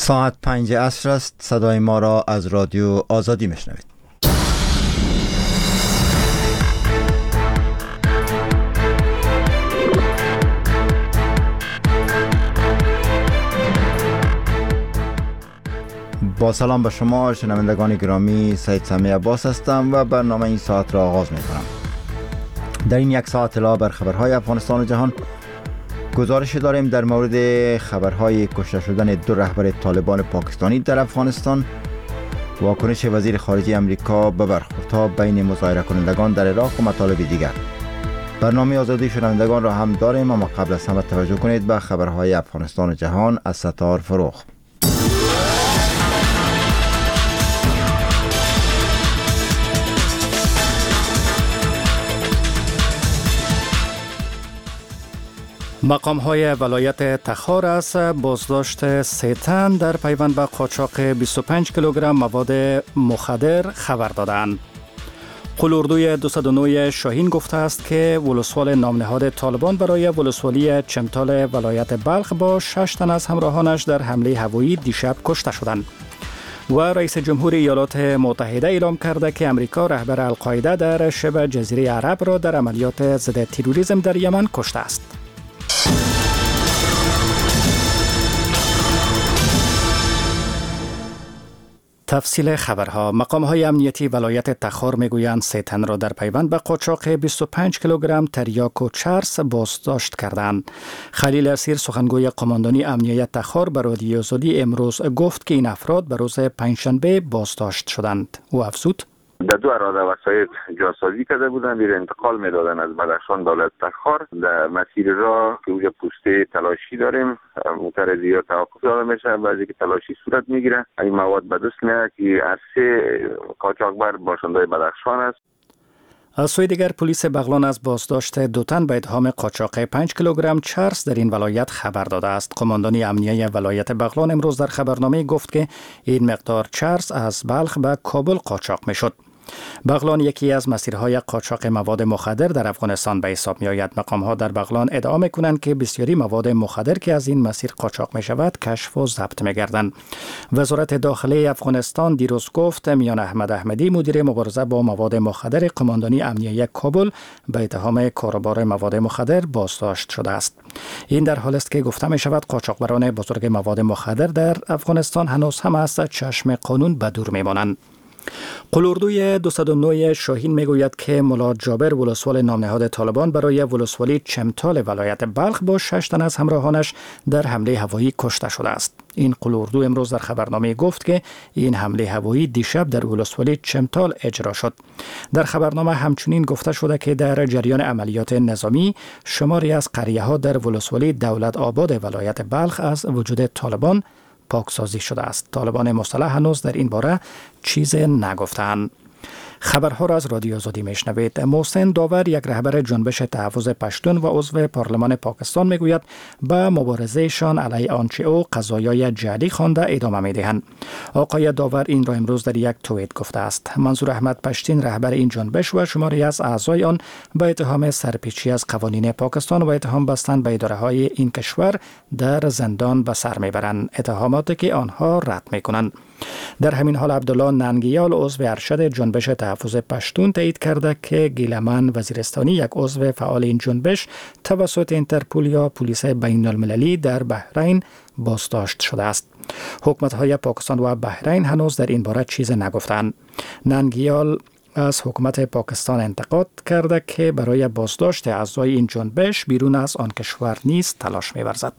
ساعت 5 عصر است. صدای ما را از رادیو آزادی میشنوید. با سلام به شما شنوندگان گرامی، سید سمی عباس هستم و برنامه این ساعت را آغاز می کنم. در این یک ساعت اطلاع بر خبرهای افغانستان و جهان، گزارش داریم در مورد خبرهای کشته شدن 2 رهبر طالبان پاکستانی در افغانستان، واکنش وزیر خارجه امریکا به برخوردها بین مظاهره کنندگان در عراق و مطالب دیگر. برنامه آزادی شنوندگان را هم داریم، اما قبل از همه توجه کنید به خبرهای افغانستان و جهان از ستار فروغ. مقام‌های ولایت تخار از بازداشت 3 تن در پیوند به قاچاق 25 کیلوگرم مواد مخدر خبر دادند. قلوردوی 209 شاهین گفته است که ولسوال نامنهاد طالبان برای ولسوالی چمتال ولایت بلخ با 6 تن از همراهانش در حمله هوایی دیشب کشته شدند. و رئیس جمهور ایالات متحده اعلام کرده که امریکا رهبر القاعده در شبه جزیره عرب را در عملیات ضد تروریسم در یمن کشته است. تفصیل خبرها. مقام‌های امنیتی ولایت تخار میگویند 3 تن را در پیوند به قاچاق 25 کیلوگرم تریاک و چرس بازداشت کردند. خلیل اسیر سخنگوی قماندانی امنیت تخار به رادیو آزادی امروز گفت که این افراد به روز پنجشنبه بازداشت شدند. او افزود: در 2 اراده وسایل جاسازی کرده بودند، میره انتقال میدادن از بدخشان به ولایت تخار. در مسیر راه که اونجا پوسته تلاشی داریم، موتر زیاد توقف داده میشه، بعضی که تلاشی صورت میگیره. این مواد به دست میاد که از 3 قاچاقبر باشنده بدخشان است. از سوی دیگر پلیس بغلان از بازداشت 2 تن به اتهام قاچاق 5 کیلوگرم چرس در این ولایت خبر داده است. قماندانی امنیه ولایت بغلان امروز در خبرنامه گفت که این مقدار چرس از بلخ به کابل قاچاق میشد. بغلان یکی از مسیرهای قاچاق مواد مخدر در افغانستان به حساب می آید. مقام‌ها در بغلان ادعا می کنند که بسیاری مواد مخدر که از این مسیر قاچاق می شود کشف و ضبط می گردند. وزارت داخلی افغانستان دیروز گفت میان احمد احمدی مدیر مبارزه با مواد مخدر قماندانی امنیه کابل به اتهام کاروبار مواد مخدر بازداشت شده است. این در حالی است که گفته می شود قاچاقبران بزرگ مواد مخدر در افغانستان هنوز هم از چشم قانون به دور می مانند. قلوردوی 209 شاهین میگوید که ملا جابر ولسوال نامنهاد طالبان برای ولسوالی چمتال ولایت بلخ با 6 تن از همراهانش در حمله هوایی کشته شده است. این قلوردو امروز در خبرنامه گفت که این حمله هوایی دیشب در ولسوالی چمتال اجرا شد. در خبرنامه همچنین گفته شده که در جریان عملیات نظامی شماری از قریه‌ها در ولسوالی دولت آباد ولایت بلخ از وجود طالبان پاکسازی شده است. طالبان مسلح هنوز در این باره چیز نگفتند. خبرها را از رادیو آزادی میشنوید. محسن داور، یک رهبر جنبش تحفظ پشتون و عضو پارلمان پاکستان، میگوید به مبارزهشان علیه آنچه او قضایای جعلی خوانده ادامه میدهند. آقای داور این را امروز در یک توییت گفته است. منظور احمد پشتین، رهبر این جنبش و شماری از اعضای آن به اتهام سرپیچی از قوانین پاکستان و اتهام بستن به اداره‌های این کشور در زندان به سر میبرند، اتهاماتی که آنها رد میکنند. در همین حال عبدالله ننگیال، عضو ارشد جنبش تحفظ پشتون، تایید کرده که گیلمان وزیرستانی، یک عضو فعال این جنبش، توسط اینترپول یا پلیس بین المللی در بحرین بازداشت شده است. حکومت‌های پاکستان و بحرین هنوز در این باره چیز نگفتند. ننگیال از حکومت پاکستان انتقاد کرده که برای بازداشت اعضای این جنبش بیرون از آن کشور نیز تلاش می‌ورزد.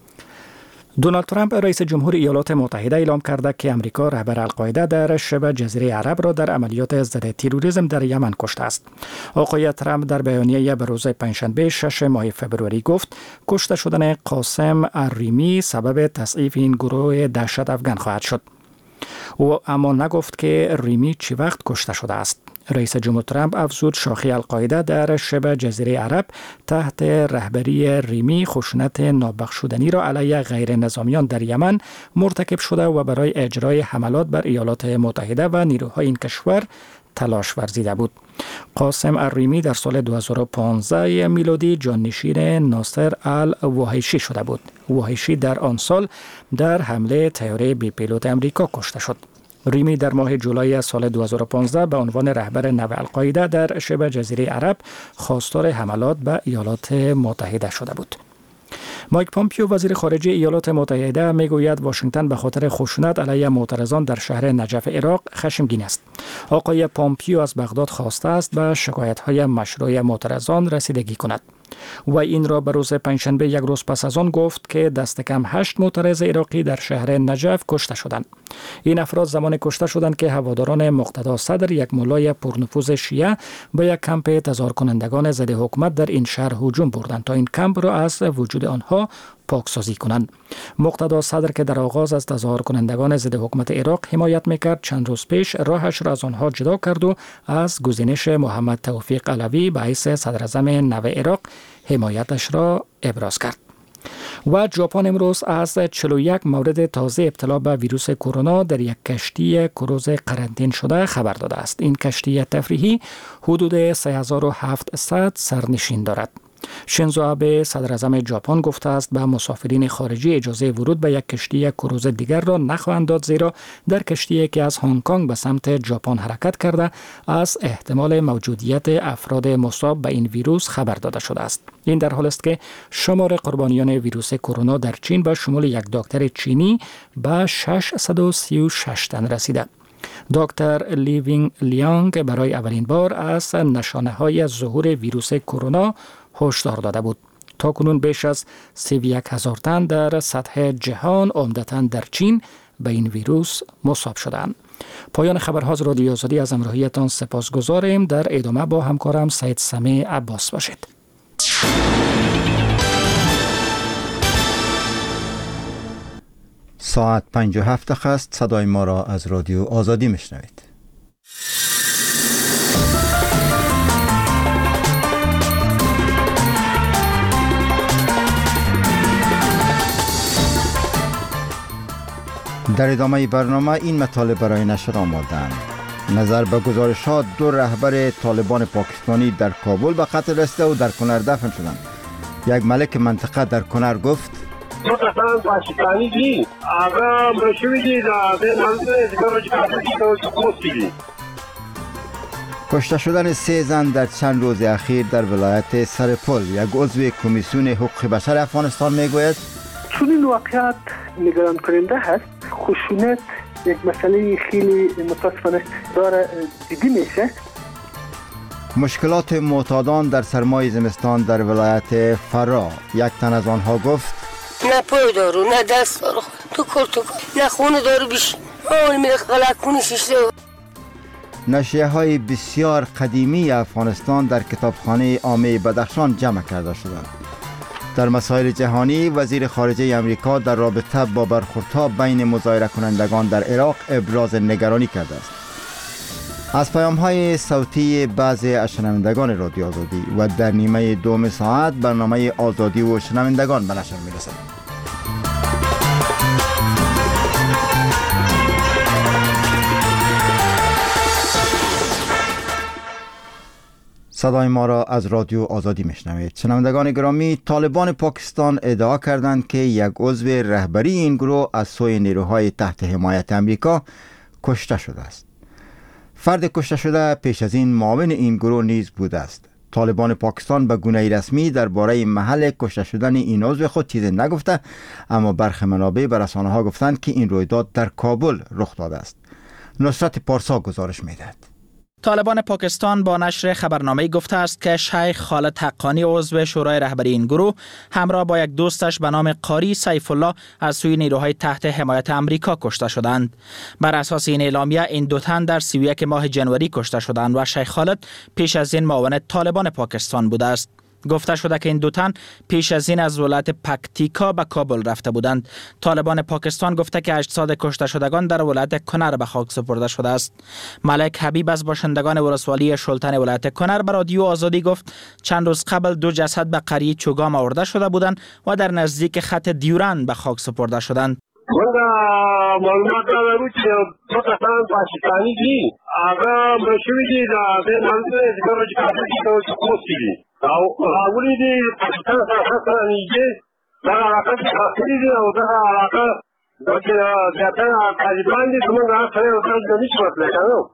دونالد ترامپ، رئیس جمهور ایالات متحده، اعلام کرده که امریکا رهبر القاعده در شبه جزیره عرب را در عملیات ضد تروریسم در یمن کشته است. آقای ترامپ در بیانیه به روز پنجشنبه 6 ماه فوریه گفت کشته شدن قاسم الریمی سبب تضعیف این گروه دهشت افغان خواهد شد. او اما نگفت که ریمی چی وقت کشته شده است. رئیس جمهور ترامپ افزود شاخه القاعده در شبه جزیره عرب تحت رهبری ریمی خشونت نابخشودنی را علیه غیر نظامیان در یمن مرتکب شده و برای اجرای حملات بر ایالات متحده و نیروهای این کشور تلاش ورزیده بود. قاسم الریمی در سال 2015 میلادی جانشین ناصر الوحیشی شده بود. وحیشی در آن سال در حمله طیاره بی پیلوت امریکا کشته شد. ریمی در ماه جولای سال 2015 به عنوان رهبر نو القاعده در شبه جزیره عرب خواستار حملات به ایالات متحده شده بود. مایک پامپیو وزیر خارجه ایالات متحده میگوید واشنگتن به خاطر خشونت علیه معترضان در شهر نجف عراق خشمگین است. آقای پامپیو از بغداد خواسته است به شکایت‌های مشروع معترضان رسیدگی کند. و این را به روز پنجشنبه یک روز پس از آن گفت که دست کم 8 معترض عراقی در شهر نجف کشته شدند. این افراد زمان کشته شدند که هواداران مقتدا صدر، یک مولای پرنفوذ شیعه، به یک کمپ تظاهر کنندگان ضد حکومت در این شهر هجوم بردند تا این کمپ را از وجود آنها پاکسازی کنند. مقتدا صدر که در آغاز از تظاهر کنندگان ضد حکومت عراق حمایت میکرد، چند روز پیش راهش را از آنها جدا کرد و از گزینش محمد توفیق علوی به حیث صدر اعظم نو عراق حمایتش را ابراز کرد. و ژاپن امروز از 41 مورد تازه ابتلا به ویروس کرونا در یک کشتی کروز قرنطین شده خبر داده است. این کشتی تفریحی حدود 3700 سرنشین دارد. شینزو آبه صدر اعظم ژاپن گفته است به مسافرین خارجی اجازه ورود به یک کشتی کروز دیگر را نخواهند داد، زیرا در کشتی که از هنگ کنگ به سمت ژاپن حرکت کرده از احتمال موجودیت افراد مصاب به این ویروس خبر داده شده است. این در حالی است که شمار قربانیان ویروس کرونا در چین به شمول یک دکتر چینی به 636 تن رسیده. دکتر لیوینگ لیانگ برای اولین بار از نشانه‌های ظهور ویروس کرونا هشدار داده بود. تاکنون بیش از 31,000 تن در سطح جهان عمدتاً در چین به این ویروس مصاب شدند. پایان خبرها از رادیو آزادی، از همراهیتان سپاسگزاریم. در ادامه با همکارم سید سمیع عباس باشید. ساعت 57 است. صدای ما را از رادیو آزادی میشنوید. در ادامه برنامه این مطالب برای نشر آماده‌اند. نظر به گزارش‌ها 2 رهبر طالبان پاکستانی در کابل به قتل رسیده و در کنر دفن شدند. یک ملک منطقه در کنر گفت دو کسان پاکستانی دي هغه مشوي دي دا د منځ د کشته شدن 3 زن در چند روز اخیر در ولایت سرپل. یک عضو کمیسیون حقوق بشر افغانستان میگوید چون این واقعیت نگران کننده هست. خشونت یک مسئله خیلی متاسفانه داره دیده میشه. مشکلات معتادان در سرمای زمستان در ولایت فرا. یک تن از آنها گفت نه پای دارو، نه دست دارو، تو نه خونه دارو بیش اول میره غلط کنی شیشته. نشریه های بسیار قدیمی افغانستان در کتابخانه عامه بدخشان جمع کرده شدند. در مسائل جهانی، وزیر خارجه امریکا در رابطه با برخوردها بین مظاهره کنندگان در عراق ابراز نگرانی کرده است. از پیام‌های صوتی بعضی از شنوندگان رادیو آزادی و در نیمه دوم ساعت برنامه آزادی و شنوندگان به نشر می‌رسد. صدای ما را از رادیو آزادی میشنوید. شنوندگان گرامی، طالبان پاکستان ادعا کردند که یک عضو رهبری این گروه از سوی نیروهای تحت حمایت امریکا کشته شده است. فرد کشته شده پیش از این معاون این گروه نیز بوده است. طالبان پاکستان به گونه رسمی درباره محل کشته شدن این عضو خود چیزی نگفته، اما برخی منابع به رسانه‌ها گفتند که این رویداد در کابل رخ داده است. نصرت پارسا گزارش می‌دهد. طالبان پاکستان با نشر خبرنامه‌ای گفته است که شیخ خالد حقانی عضو شورای رهبری این گروه همراه با یک دوستش به نام قاری سیف الله از سوی نیروهای تحت حمایت امریکا کشته شدند. بر اساس این اعلامیه این دو تن در 31 ماه جنوری کشته شدند و شیخ خالد پیش از این معاون طالبان پاکستان بوده است. گفته شده که این دو تن پیش از این از ولایت پکتیکا به کابل رفته بودند. طالبان پاکستان گفته که اجساد کشته شدگان در ولایت کنر به خاک سپرده شده است. ملک حبیب از باشندگان ولسوالی شلتن ولایت کنر به رادیو آزادی گفت چند روز قبل 2 جسد به قریه چوگام آورده شده بودند و در نزدیک خط دیورند به خاک سپرده شدند. من معلومات دارم که دو کسان پاکستانی دی آقا مشوی دی در منطقه دیگر کافی تو کوسی دی او اولی دی پاکستان سره نیجه در علاقه کافی دی او در علاقه که جاتا طالبان دی من سره اوتر نمیشه مثلا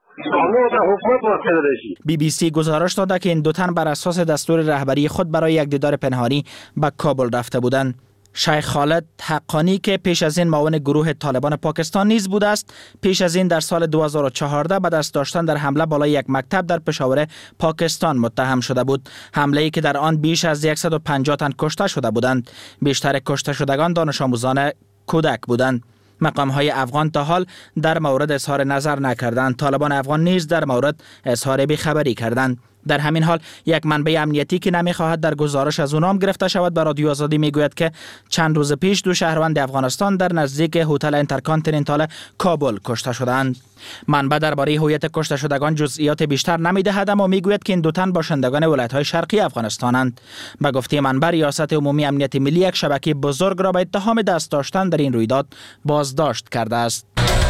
BBC گزارش داده که این دو تن بر اساس دستور رهبری خود برای یک دیدار پنهانی به کابل رفته بودند. شیخ خالد حقانی که پیش از این معاون گروه طالبان پاکستان نیز بوده است، پیش از این در سال 2014 به دست داشتن در حمله بالای یک مکتب در پشاور پاکستان متهم شده بود. حمله‌ای که در آن بیش از 150 تن کشته شده بودند. بیشتر کشته شدگان دانش آموزان کودک بودند. مقام‌های افغان تا حال در مورد اظهار نظر نکردند. طالبان افغان نیز در مورد اظهار بی‌خبری کردند. در همین حال یک منبع امنیتی که نمی‌خواهد در گزارش از او نام گرفته شود به رادیو آزادی میگوید که چند روز پیش دو شهروند افغانستان در نزدیک هتل اینترکانتیننتال کابل کشته شدند. منبع درباره هویت کشته شدگان جزئیات بیشتر نمی‌دهد، اما میگوید که این دو تن باشندگان ولایت‌های شرقی افغانستانند. به گفته منبع ریاست عمومی امنیت ملی یک شبکه بزرگ را به اتهام دست داشتن در این رویداد بازداشت کرده است.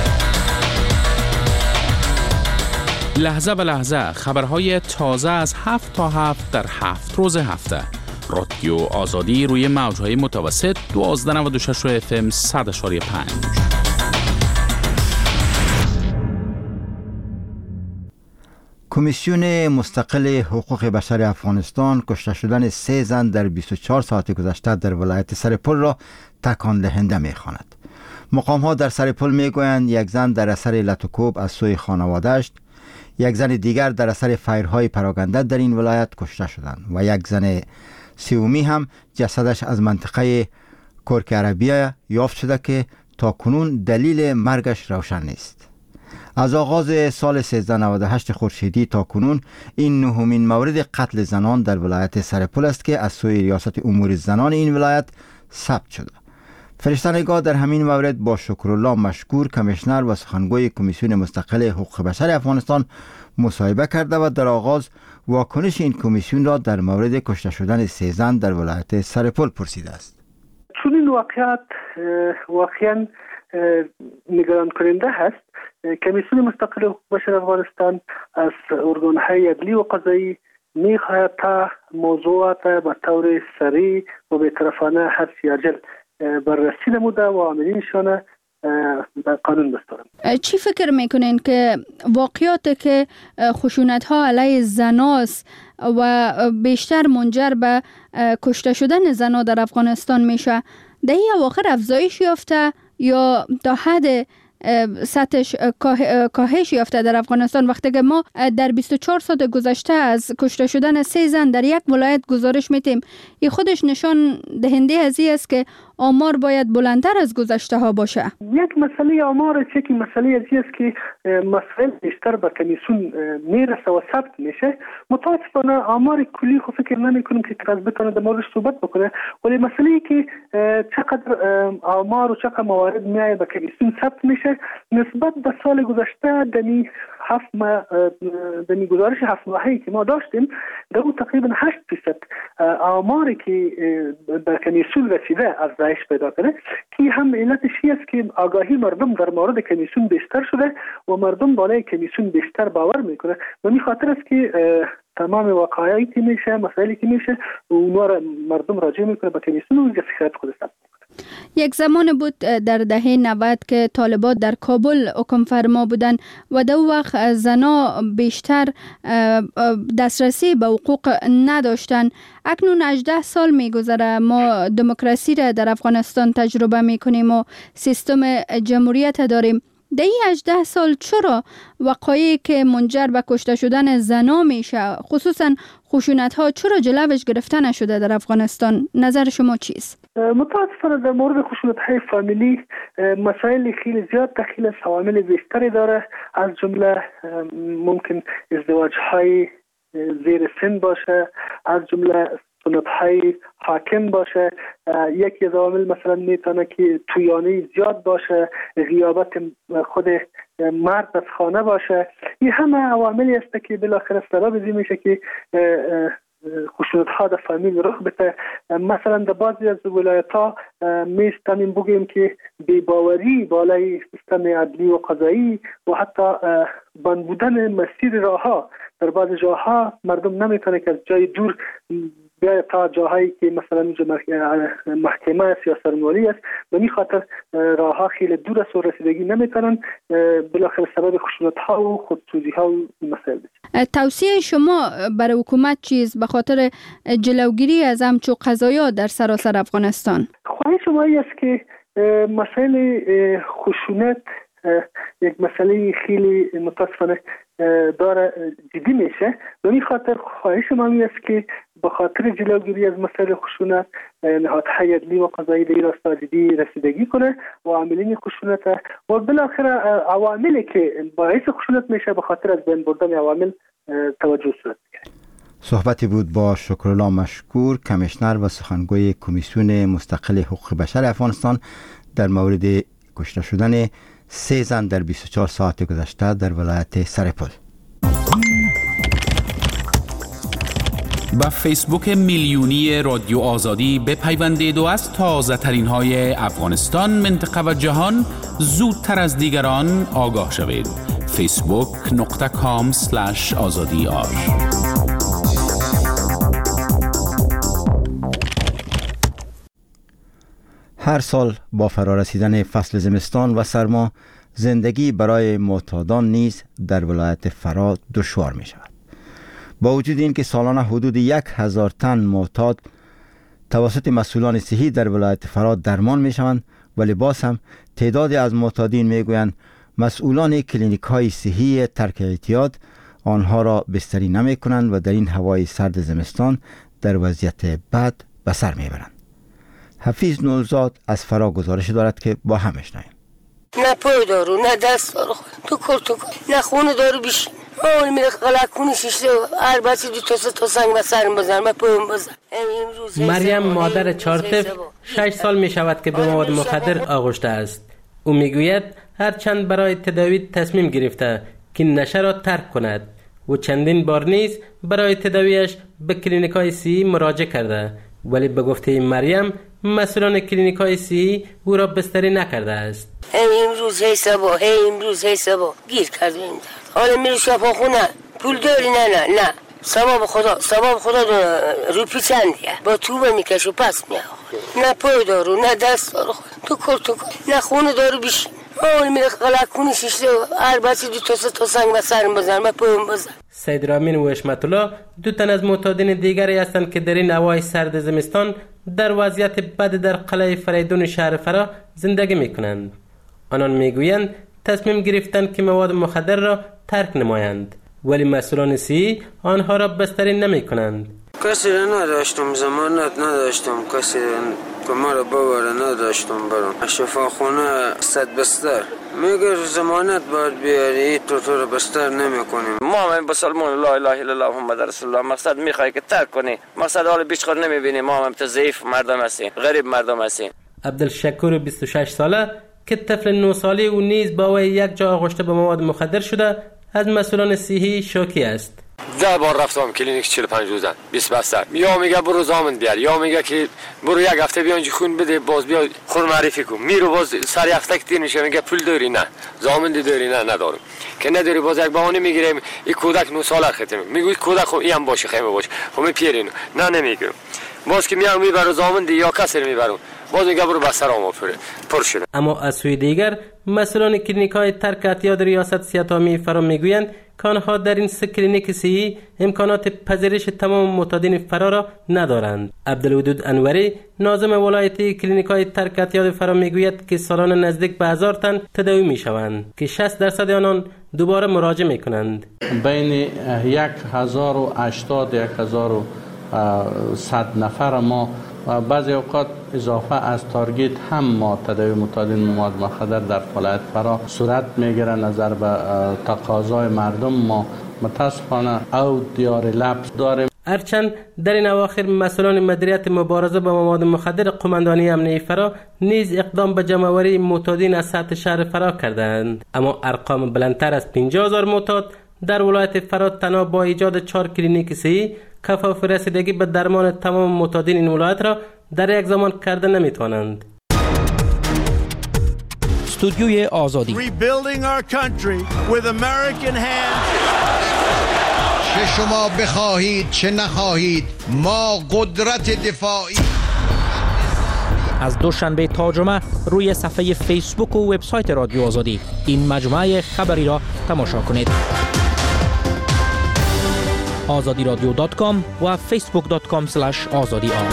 لحظه به لحظه خبرهای تازه از 7 تا 7 در 7 روز هفته. رادیو آزادی روی موجهای متوسط 1296 FM 100.5. کمیسیون مستقل حقوق بشر افغانستان کشته شدن 3 زن در 24 ساعت گذشته در ولایت سرپل را تکان دهنده می‌خواند. مقام‌ها در سرپل می‌گویند یک زن در اثر لطوکوب از سوی خانواده‌اش، یک زن دیگر در اثر فایرهای پراکنده در این ولایت کشته شدند و یک زن سومی هم جسدش از منطقه کرک عربیه یافت شده که تا کنون دلیل مرگش روشن نیست. از آغاز سال 1398 خورشیدی تا کنون این نهمین مورد قتل زنان در ولایت سرپل است که از سوی ریاست امور زنان این ولایت ثبت شده. فرشته‌نگار در همین مورد با شکرالله مشکور کمیشنر و سخنگوی کمیسیون مستقل حقوق بشر افغانستان مصاحبه کرده و در آغاز واکنش این کمیسیون را در مورد کشته شدن 3 زن در ولایت سرپل پرسیده است. چون این واقعیت واقعا نگران کننده هست، کمیسیون مستقل حقوق بشر افغانستان از ارگان‌های عدلی و قضایی می‌خواهد تا موضوعات به طور سریع و بی‌طرفانه حرفی عاجل بررسی نموده و عاملینشان به قانون بسپارند. چی فکر میکنین که واقعیاتی که خشونت‌ها علیه زناست و بیشتر منجر به کشته شدن زنها در افغانستان میشه، در این اواخر افزایش یافته یا تا حد سطحش کاهش یافته در افغانستان، وقتی که ما در 24 ساعت گذشته از کشته شدن 3 زن در یک ولایت گزارش میتیم، این خودش نشان دهنده از این است که آمار باید بلندتر از گذشته ها باشه. یک مسئله آمار چه که مسئله از این است که مسائل بیشتر به کمیسیون میرسه و ثبت میشه. متاسفانه آمار کلی خود فکر نمی کنم که کس بتونه در موردش صحبت بکنه، ولی مسئله ای که چقدر آمار و چقدر موارد میایه به کمیسیون ثبت میشه نسبت به سال گذشته دمی گزارش 7 ماهه‌ای که ما داشتیم در اون تقریبا 8% آماری که به کمیسیون رسیده افزایش پیدا کرده، که هم علتش است که آگاهی مردم در مورد کمیسیون بیشتر شده و مردم بالای کمیسیون بیشتر باور میکنه و این خاطر است که تمام وقایعی که میشه، مسائلی که میشه اونها را مردم راجع میکنه به کمیسیون و اینجا فکرات خود است. یک زمان بود در دهه 90 که طالبان در کابل حکم فرما بودن و در وقت زنا بیشتر دسترسی به حقوق نداشتن. اکنون 18 سال میگذره ما دموکراسی را در افغانستان تجربه میکنیم و سیستم جمهوریت داریم. در این 18 سال چرا وقایعی که منجر به کشته شدن زنا میشه، خصوصا خشونت ها، چرا جلوش گرفته نشده در افغانستان؟ نظر شما چیست؟ متاسفانه در مورد خشونت های فامیلی مسائل خیلی زیاد دخیل است، عوامل بیشتری داره، از جمله ممکن ازدواج های زیر سن باشه، از جمله سنت های حاکم باشه، یکی از عوامل مثلا میتونه که تویانی زیاد باشه، غیابت خود مرد از خانه باشه. این همه عواملی است که بالاخره سبب میشه که خشونت ها در فامیل رخ بده. مثلا در بعضی از ولایت ها میستانیم بگیم که بی‌باوری بالای سیستم عدلی و قضایی و حتی بند بودن مسیر راه ها در بعضی جاها مردم نمیتونه که از جای دور بیاید تا جاهایی که مثلا محکمه است یا سرنوری است، به این خاطر راه ها خیلی دور است و رسیدگی نمیتونن، بالاخره سبب خشونت ها و خودسوزی ها و مسائل است. توصیه شما برای حکومت چیست به خاطر جلوگیری از همچو قضایا در سراسر افغانستان؟ خواهش ما است که مسائل خشونت یک مسئله خیلی متاسفانه داره جدی میشه. به این خاطر خواهش ما است که به خاطر جلوگیری از مسائل خشونت نهادهای عدلی و قضایی در این راستا جدی رسیدگی کنه و عاملین خشونت و بالاخره عواملی که باعث خشونت میشه به خاطر از بین بردن عوامل توجه صورت بگیره. صحبتی بود با شکرالله مشکور، کمیشنر و سخنگوی کمیسیون مستقل حقوق بشر افغانستان در مورد کشته شدن 3 زن در 24 ساعت گذشته در ولایت سرپل. با فیسبوک میلیونی رادیو آزادی بپیوندید و از تازه ترین های افغانستان، منطقه و جهان زودتر از دیگران آگاه شوید. facebook.com/azadi.ar. هر سال با فرارسیدن فصل زمستان و سرما زندگی برای معتادان نیز در ولایت فرا دشوار می شود. با وجود این که سالانه حدود 1000 تن معتاد توسط مسئولان صحی در ولایت فرا درمان می شوند، ولی باز هم تعدادی از معتادین می گویند مسئولان کلینیک های صحی ترک اعتیاد آنها را بستری نمی کنند و در این هوای سرد زمستان در وضعیت بد به سر می برند. حفیظ نوزاد از فرا گزارش دارد که با هم بشنویم. نه پای دارو، نه دست دارو، تو نه خون دارو بیشین. اول میره قلقونی شیشته هر بچه 2 تا 3 تا سنگ به سرم بزن، من پایم بزن. مریم مادر 4 طفل 6 سال می شود که به مواد مخدر آغشته است. او میگوید هرچند برای تداوی تصمیم گرفته که نشه را ترک کند و چندین بار نیز برای تداویش به کلینیک‌های صحی مراجعه کرده، ولی به گفته مریم مسئولان کلینیک‌های صحی او را بستری نکرده است. امروز هی سبا گیر کردیم این درد. حالا میره شفاخونه، پول داری؟ نه سبب خدا روپی چندیه با توبه میکش و پس میاد. نه پای دارو، نه دست دارو، تو نه خون دارو بیشین. اول میره قلقونی شیشته هر بچه 2 تا 3 تا سنگ به سرم بزن، من پایم بزن. سید رامین و اشمت الله 2 تن از معتادین دیگری هستند که در این هوای سرد زمستان در وضعیت بد در قلعه فریدون شهر فرا زندگی میکنند. آنان میگویند تصمیم گرفتند که مواد مخدر را ترک نمایند، ولی مسئولان صحی آنها را بستری نمی کنند. کسی را نداشتم، ضمانت نداشتم، کسی که ما را ببره نداشتم. برام شفاخونه 100 بستر میگه ضمانت باید بیاری، تو را بستر نمی کنیم. ما هم بسلمان لا اله الا الله محمد رسول الله مقصد میخوای که ترک کنی، مقصد حال بیچ خود نمیبینی. ما هم ضعیف مردم هستیم، غریب مردم هستیم. عبدالشکور 26 ساله که طفل 9 ساله او نیز با وی یک جا آغشته به مواد مخدر شده از مسئولان صحی شوکی است. 10 بار رفتم کلینیک 45 روزن 20 بستر، یا میگه برو زامن بیار، یا میگه که برو 1 هفته بیا اینجا خون بده، باز بیا خون معرفی کن. میرو باز سر هفته که تیر میشه میگه پول داری؟ نه. زامن داری؟ نه ندارم. که نداری باز یک بهانه میگیریم این کودک 9 ساله ختم میگوی کودک خب این هم باشه خیمه باشه، خب میپیرین نه نمیگم. باز که میام میبرم زامن یا کسی میبرم باز میگه برو بستر آما پر شده. اما از سوی دیگر مسئولان کلینیک‌های ترک اعتیاد ریاست سیاتامی فرا میگویند که آنها در این 3 کلینیک صحی امکانات پذیرش تمام معتادین فرا را ندارند. عبدالودود انوری ناظم ولایتی کلینیک‌های ترک اعتیاد فرا میگوید که سالانه نزدیک به 1000 تن تداوی میشوند که 60% آنان دوباره مراجعه میکنند. بین 1080 1100 نفر ما و بعضی اوقات اضافه از تارگت هم ما تداوی معتادین مواد مخدر در ولایت فرا صورت میگیره. نظر به تقاضای مردم ما متاسفانه او دیار لبس داریم. هرچند در این اواخر مسئولان مدیریت مبارزه با مواد مخدر قماندانی امنیه فرا نیز اقدام به جمع‌آوری معتادین از سطح شهر فرا کردند، اما ارقام بلندتر از 50000 معتاد در ولایت فرا تنها با ایجاد 4 کلینیک صحی کفاف رسیدگی به درمان تمام معتادین این ولایت را در یک زمان کرده نمیتوانند. استودیوی آزادی چه شما بخواهید چه نخواهید ما قدرت دفاعی. از دوشنبه تا جمعه روی صفحه فیسبوک و وبسایت رادیو آزادی این مجموعه خبری را تماشا کنید. azadiradio.com و facebook.com/azadi.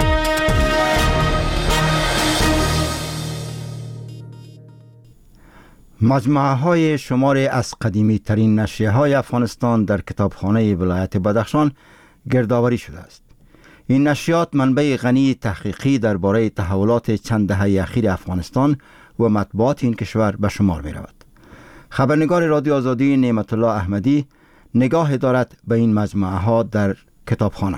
مجموعه های شماری از قدیمی ترین نشریه های افغانستان در کتابخانه ولایت بدخشان گردآوری شده است. این نشریات منبع غنی تحقیقی درباره تحولات چند دهه اخیر افغانستان و مطبوعات این کشور به شمار می رود. خبرنگار رادیو آزادی نعمت الله احمدی نگاه دارد به این مجموعه ها در کتابخانه.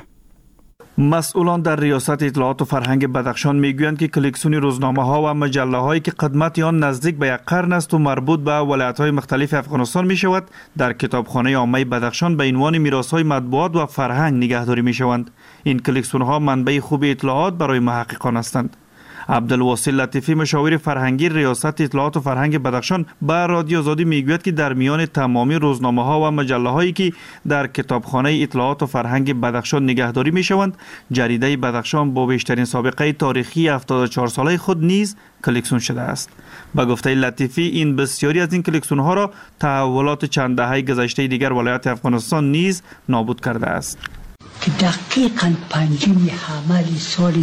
مسئولان در ریاست اطلاعات و فرهنگ بدخشان میگویند که کلکسیون روزنامه ها و مجله هایی که قدمت آن نزدیک به یک قرن است و مربوط به ولایت های مختلف افغانستان می شود در کتابخانه عامه بدخشان به عنوان میراث های مطبوعات و فرهنگ نگهداری می شوند. این کلکسیون ها منبع خوب اطلاعات برای محققان هستند. عبدالواصل لطیفی مشاور فرهنگی ریاست اطلاعات و فرهنگ بدخشان به رادیو آزادی میگوید که در میان تمامی روزنامه ها و مجله هایی که در کتابخانه اطلاعات و فرهنگ بدخشان نگهداری می شوند، جریده بدخشان با بیشترین سابقه تاریخی 74 ساله خود نیز کلکسیون شده است. به گفته لطیفی این بسیاری از این کلکسیون ها را تحولات چند دهه گذشته دیگر ولایت افغانستان نیز نابود کرده است. که دقیقاً 5 حمل سال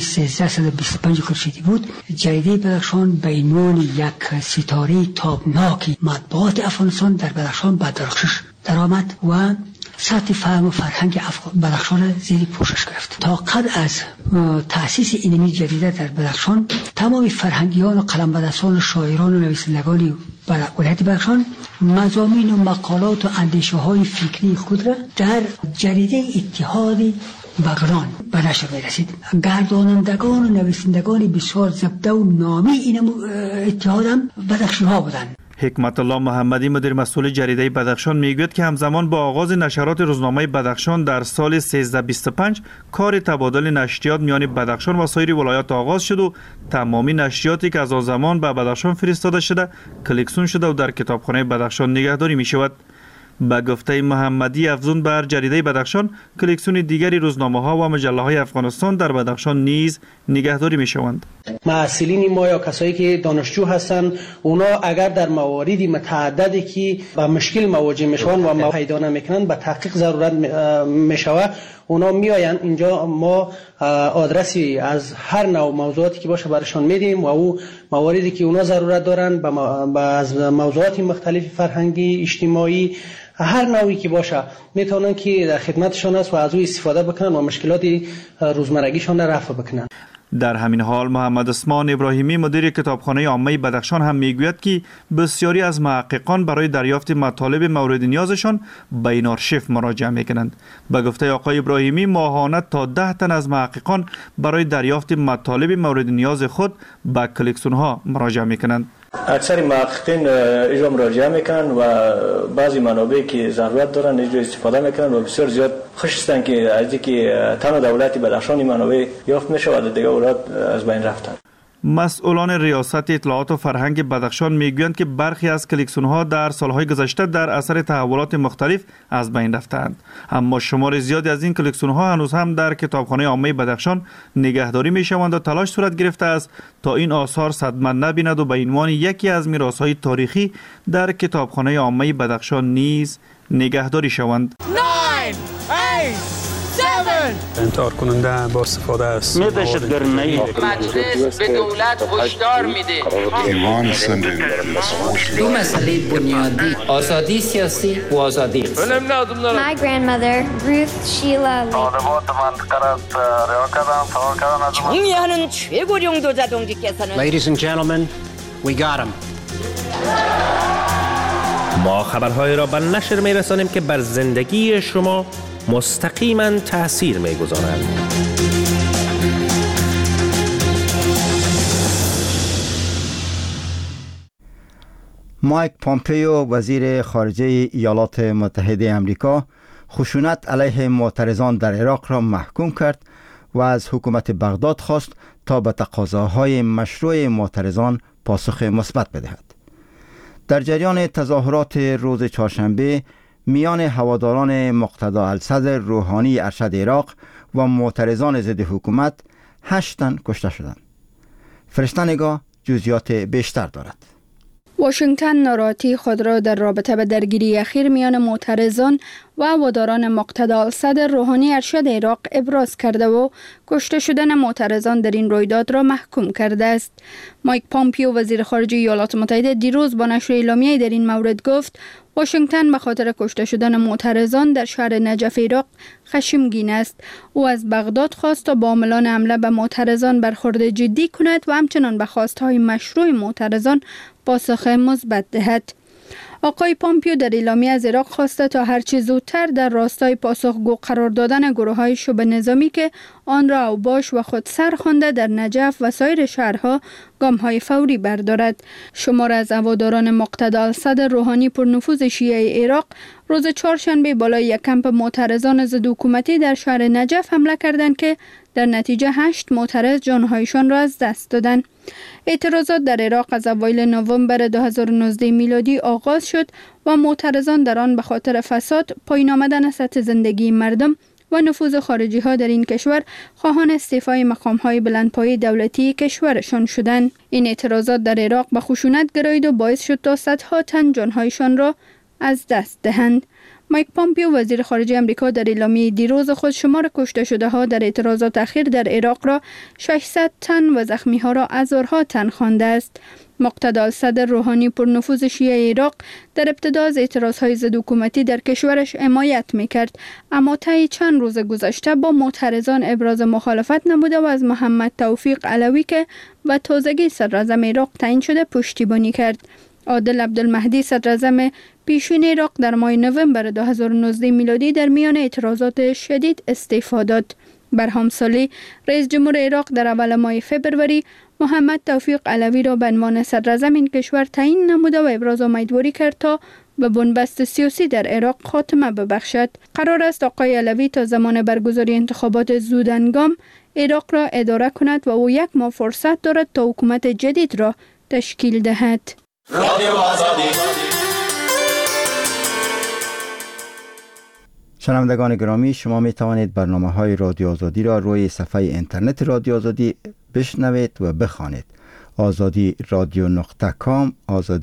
1325 خورشیدی بود، جریده بدخشان به عنوان یک ستاره تابناکی مطبوعات افغانستان در بدخشان به درخشش درآمد و سطح فهم و فرهنگ بدخشان زیر پوشش گرفت. تا قبل از تأسیس این جریده در بدخشان تمام فرهنگیان و قلمبدستان و شاعران و نویسندگان ولایت بدخشان مضامین و مقالات و اندیشه های فکری خود را در جریده اتحاد بغلان به نشر می رسید. گردانندگان و نویسندگان بسیار زبده و نامی این اتحاد هم بدخشان ها بودند. حکمت الله محمدی مدیر مسئول جریده بدخشان میگوید که همزمان با آغاز نشرات روزنامه بدخشان در سال 1325 کار تبادل نشریات میان بدخشان و سایر ولایات آغاز شد و تمامی نشریاتی که از آن زمان به بدخشان فرستاده شده کلکسیون شده و در کتابخانه بدخشان نگهداری می شود. به گفته محمدی افزون بر جریده بدخشان کلکسیون دیگری روزنامه ها و مجله های افغانستان در بدخشان نیز نگهداری می شوند. محصلین ما یا کسایی که دانشجو هستند اونا اگر در مواردی متعددی که با مشکل مواجه میشوند و ما پیدا نمیکنند به تحقیق ضرورت میشود اونا میآیند اینجا ما آدرسی از هر نوع موضوعاتی که باشه برشان میدیم و او مواردی که اونا ضرورت دارند از موضوعات مختلف فرهنگی اجتماعی هر نوعی که باشه میتونن که در خدمتشان است و از او استفاده بکنن و مشکلات روزمرگیشان را رفع بکنن. در همین حال محمد عثمان ابراهیمی مدیر کتابخانه عامه بدخشان هم میگوید که بسیاری از محققان برای دریافت مطالب مورد نیازشان به این آرشیو مراجعه میکنند. به گفته آقای ابراهیمی ماهانه تا 10 تن از محققان برای دریافت مطالب مورد نیاز خود به کلکسیون ها مراجعه میکنند. اکثر محققین اینجا مراجعه میکنن و بعضی منابعی که ضرورت دارن اینجا استفاده میکنن و بسیار زیاد خوش هستن که از اینکه تنها دولت بدخشان منابع یافت میشه و دیگه ولایت از بین رفتن. مسئولان ریاست اطلاعات و فرهنگ بدخشان میگویند که برخی از کلکسیون ها در سالهای گذشته در اثر تحولات مختلف از بین رفتند، اما شمار زیادی از این کلکسیون ها هنوز هم در کتابخانه عامه بدخشان نگهداری می شوند و تلاش صورت گرفته است تا این آثار صدمه نبیند و به عنوان یکی از میراث های تاریخی در کتابخانه عامه بدخشان نیز نگهداری شوند. 9 8 7 انتحار کننده با استفاده است. مجلس به دولت هشدار میده. دو مسئله بنیادی، آزادی سیاسی و آزادی اقتصادی. My grandmother, Ruth Sheila Lee. 정리하는 최고령 도자동지께서는 Ladies and gentlemen, we got him. ما خبرهای را به نشر میرسانیم که بر زندگی شما مستقیما تأثیر میگذارند. مایک پامپیو وزیر خارجه ایالات متحده آمریکا خشونت علیه معترضان در عراق را محکوم کرد و از حکومت بغداد خواست تا به تقاضاهای مشروع معترضان پاسخ مثبت بدهد. در جریان تظاهرات روز چهارشنبه میان هواداران مقتدی الصدر روحانی ارشد عراق و معترضان ضد حکومت 8 تن کشته شدند. فرشته نگاه جزئیات بیشتر دارد. واشنگتن ناراحتی خود را در رابطه به درگیری اخیر میان معترضان و هواداران مقتدی الصدر روحانی ارشد عراق ابراز کرده و کشته شدن معترضان در این رویداد را محکوم کرده است. مایک پامپیو وزیر خارجه ایالات متحده دیروز با نشر اعلامیه‌ای در این مورد گفت واشنگتن به خاطر کشته شدن معترضان در شهر نجف عراق خشمگین است. او از بغداد خواست تا با عاملان حمله به معترضان برخورد جدی کند و همچنان به خواستهای مشروع معترضان پاسخ مثبت دهد. آقای پامپیو در اعلامیه از عراق خواسته تا هرچه زودتر در راستای پاسخگو قرار دادن گروه‌های شبه نظامی که آن را اوباش و خودسر خوانده در نجف و سایر شهرها گام‌های فوری بردارد. شمار از هواداران مقتدی الصدر روحانی پرنفوذ شیعه عراق روز چهارشنبه بالای یک کمپ معترضان ضد حکومتی در شهر نجف حمله کردند که در نتیجه 8 معترض جانهایشان را از دست دادند. اعتراضات در عراق از اوایل نوامبر 2019 میلادی آغاز شد و معترضان در آن به خاطر فساد، پایین آمدن سطح زندگی مردم و نفوذ خارجی ها در این کشور خواهان استعفای مقام های بلندپایه دولتی کشورشان شدند. این اعتراضات در عراق به خشونت گرایید و باعث شد تا صدها تن جانهایشان را از دست دهند. مایک پامپیو وزیر خارجه آمریکا در اعلامیه دیروز خود شمار کشته شده ها در اعتراضات اخیر در عراق را 600 تن و زخمی ها را هزارها تن خوانده است. مقتدی الصدر روحانی پرنفوذ شیعه عراق در ابتدا از اعتراضهای ضد حکومتی در کشورش حمایت میکرد، اما طی چند روز گذشته با معترضان ابراز مخالفت نموده و از محمد توفیق علوی که به تازگی صدراعظم عراق تعیین شده پشتیبانی کرد. عادل عبدالمهدی صدراعظم پیشین عراق در ماه نوامبر 2019 میلادی در میان اعتراضات شدید استعفا داد. برهام صالح رئیس جمهور عراق در اول ماه فبروری محمد توفیق علوی را به عنوان صدراعظم این کشور تعیین نموده و ابراز امیدواری کرد تا به بنبست سیاسی در عراق خاتمه ببخشد. قرار است آقای علوی تا زمان برگزاری انتخابات زودهنگام عراق را اداره کند و او 1 ماه فرصت دارد تا حکومت جدید را تشکیل دهد. شنوندگان گرامی، شما می توانید برنامه‌های رادیو آزادی را روی صفحه اینترنت رادیو آزادی بشنوید و بخوانید. azadiradio.com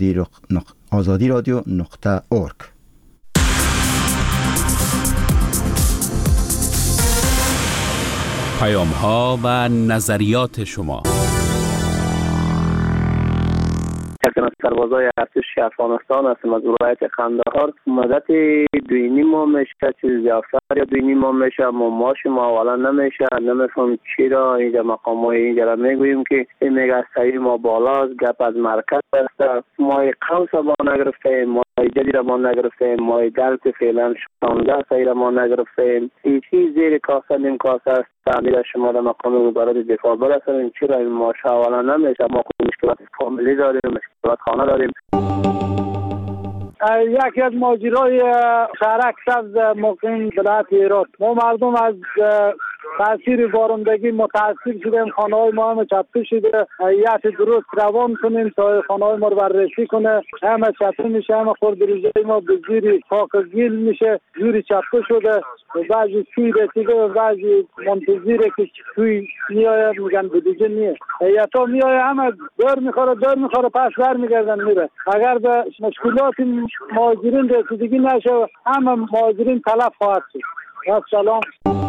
azadiradio.org. پیام‌ها و نظریات شما. سربازای ارتش افغانستان هستم از ولایت قندهار. مدت 2.5 ماه میشه چیزی افسر یا 2.5 ماه میشه، اما ماش ما اولا نمیشه. نمیفهم چرا اینجا مقامای اینجا را میگوییم که این میگه سعی ما بالاست، گپ از مرکز است. ما قوس ما نگرفتیم، ما جدی را ما نگرفتیم، ما دلت فعلا 16 سعی را ما نگرفتیم. این چیز زیر کاسه نیم کاسه است. تعمیر شما در مقام مبارد دفاع برسونیم. چرا این ماش اولا نمیشه؟ ما خود مشکلات فامیلی داریم، مشکلات خانه داریم. یکی از ماجرای شهرک سبز مقیم ولایت هرات، ما مردم از تاثیر بارندگی متاثر شدیم. خانه های ما هم چپه شده. یک درست روان کنیم تا خانه های ما رو بررسی کنه. همه چپه میشه، همه خردریزه ما به زیر خاک گیل میشه، جوری چپه شده. بعضی سوی رسیده و بعضی منتظره که سوی میآید میگن به دیگه نیه. یا تا میآید همه دور میخوره پس بر میگردن میره. اگر به مشکلات مهاجرین رسیدگی نشه همه مهاجرین تلف خواهد شد. سلام.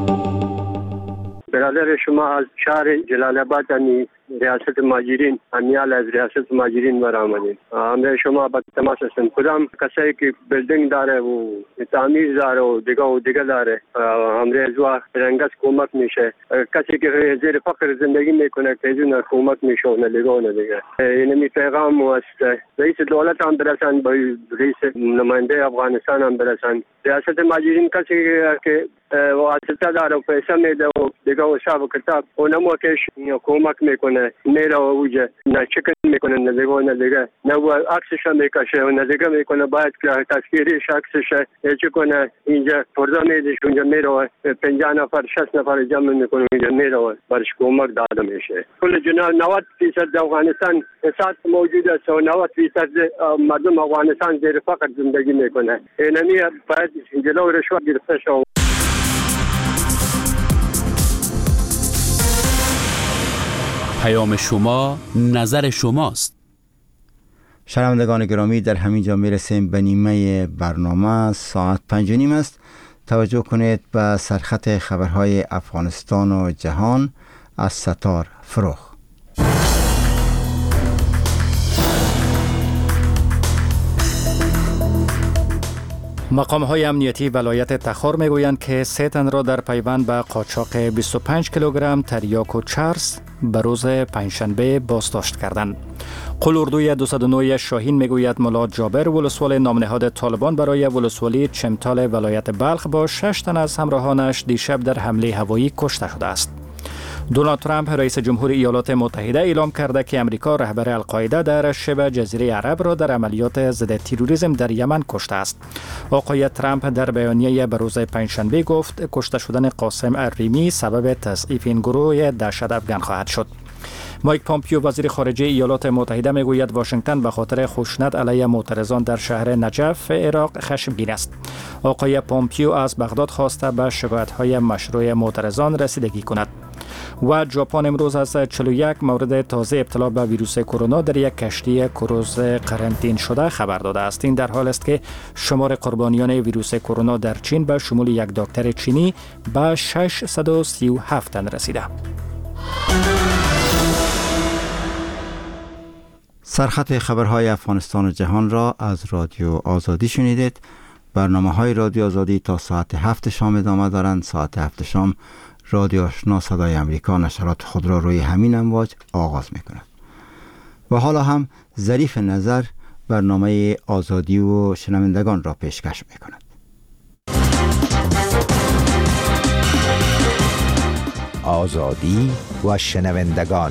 برادر شما از شهر جلال آباد ریاست مهاجرین امیال از ریاست مهاجرین برآمدیم. همه شما با تماس هستیم. کدام کسایی که بیلدینگ داره و تعمیر داره و دیگه داره همه زوا رنگس کمک میشه. کسی که زیر فقر زندگی میکنه که اینا کمک میشه و نلیگونه دیگه. اینمی پیغام است رئیس دولت هم برسن، با رئیس نماینده افغانستان هم برسن. ریاست مهاجرین کسی که واسطه داره و پیسه میده و دیگه و حساب کتاب اونم کش کمک میکنه میره و اوجه نه چکن میکنه نه دیگه نه و عکسش میکشه و نه دیگه میکنه باید که تصویرش عکسش چه کنه اینجا فردا میدش اونجا میره 50 نفر 60 نفر جمع میکنه اینجا میره برش کمک داده میشه. کل جنا 90% افغانستان احساس موجود است و 90% مردم افغانستان زیر فقر زندگی میکنه. اینمی باید جلو رشوه گرفته شود. پیام شما نظر شماست. شنوندگان گرامی، در همین جا میرسیم به نیمه برنامه. ساعت 5:30 است. توجه کنید به سرخط خبرهای افغانستان و جهان از ستار فروخ. مقام‌های امنیتی ولایت تخار میگویند که 3 تن را در پیوند به قاچاق 25 کیلوگرم تریاک و چرس به روز پنجشنبه بازداشت کردند. قول اردوی 209 شاهین میگوید ملا جابر ولسوالی نامنهاد طالبان برای ولسوالی چمتال ولایت بلخ با 6 تن از همراهانش دیشب در حمله هوایی کشته شده است. دونالد ترامپ رئیس جمهور ایالات متحده اعلام کرده که امریکا رهبر القاعده در شبه جزیره عرب را در عملیات ضد تروریسم در یمن کشته است. آقای ترامپ در بیانیه به روز پنجشنبه گفت کشته شدن قاسم الریمی سبب تضعیف این گروه دهشت افغان خواهد شد. مایک پامپیو وزیر خارجه ایالات متحده میگوید واشنگتن به خاطر خشونت علیه معترضان در شهر نجف عراق خشمگین است. آقای پامپیو از بغداد خواسته به شکایت‌های مشروع معترضان رسیدگی کند. و ژاپن امروز از 41 مورد تازه ابتلا به ویروس کرونا در یک کشتی کروز قرنطین شده خبر داده است. این در حال است که شمار قربانیان ویروس کرونا در چین به شمول یک دکتر چینی به 637 تن رسیده. سرخط خبرهای افغانستان و جهان را از رادیو آزادی شنیدید. برنامه‌های رادیو آزادی تا ساعت 7 شام ادامه دارند. ساعت 7 شام رادیو آشنا صدای امریکا نشرات خود را روی همین امواج آغاز می‌کند. و حالا هم ظریف نظر برنامه آزادی و شنوندگان را پیشکش می‌کند. آزادی و شنوندگان.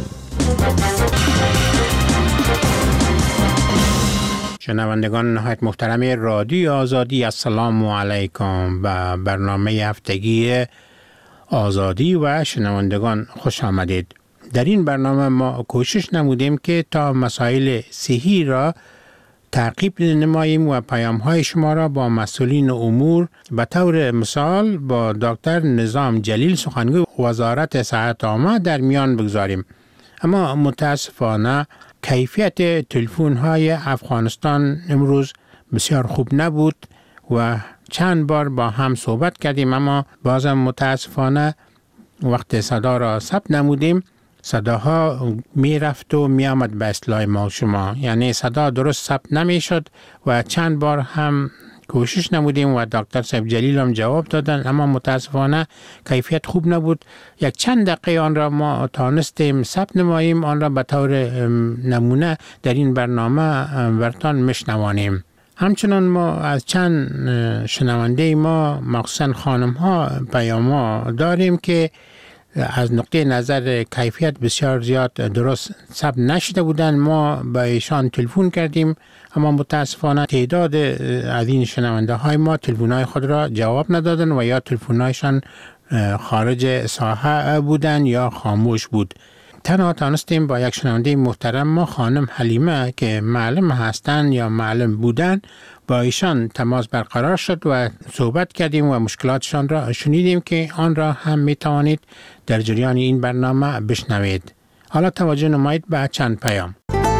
شنوندگان نهایت محترم رادیو آزادی، السلام علیکم. به برنامه هفتگی آزادی و شنوندگان خوش آمدید. در این برنامه ما کوشش نمودیم که تا مسائل صحی را تعقیب نماییم و پیام‌های شما را با مسئولین امور به طور مثال با دکتر نظام جلیل سخنگوی وزارت صحت عامه در میان بگذاریم. اما متاسفانه کیفیت تلفن‌های افغانستان امروز بسیار خوب نبود و چند بار با هم صحبت کردیم، اما بازم متاسفانه وقت صدا را ثبت نمودیم صداها می رفت و می آمد به اصطلاح ما شما، یعنی صدا درست ثبت نمی شد و چند بار هم کوشش نمودیم و دکتر صاحب جلیل هم جواب دادن، اما متاسفانه کیفیت خوب نبود. یک چند دقیقه آن را ما تانستیم ثبت نماییم، آن را به طور نمونه در این برنامه برتان مشنوانیم. همچنان ما از چند شنونده ما مخصوصا خانم ها پیام ها داریم که از نقطه نظر کیفیت بسیار زیاد درست ثبت نشده بودن. ما به ایشان تلفن کردیم اما متاسفانه تعداد از این شنونده های ما تلفن های خود را جواب ندادن و یا تلفن هایشان خارج ساحه بودن یا خاموش بود. تنها تانستیم با یک شنونده محترم ما خانم حلیمه که معلم هستند یا معلم بودن با ایشان تماس برقرار شد و صحبت کردیم و مشکلاتشان را شنیدیم که آن را هم می توانید در جریان این برنامه بشنوید. حالا توجه نمایید به چند پیام.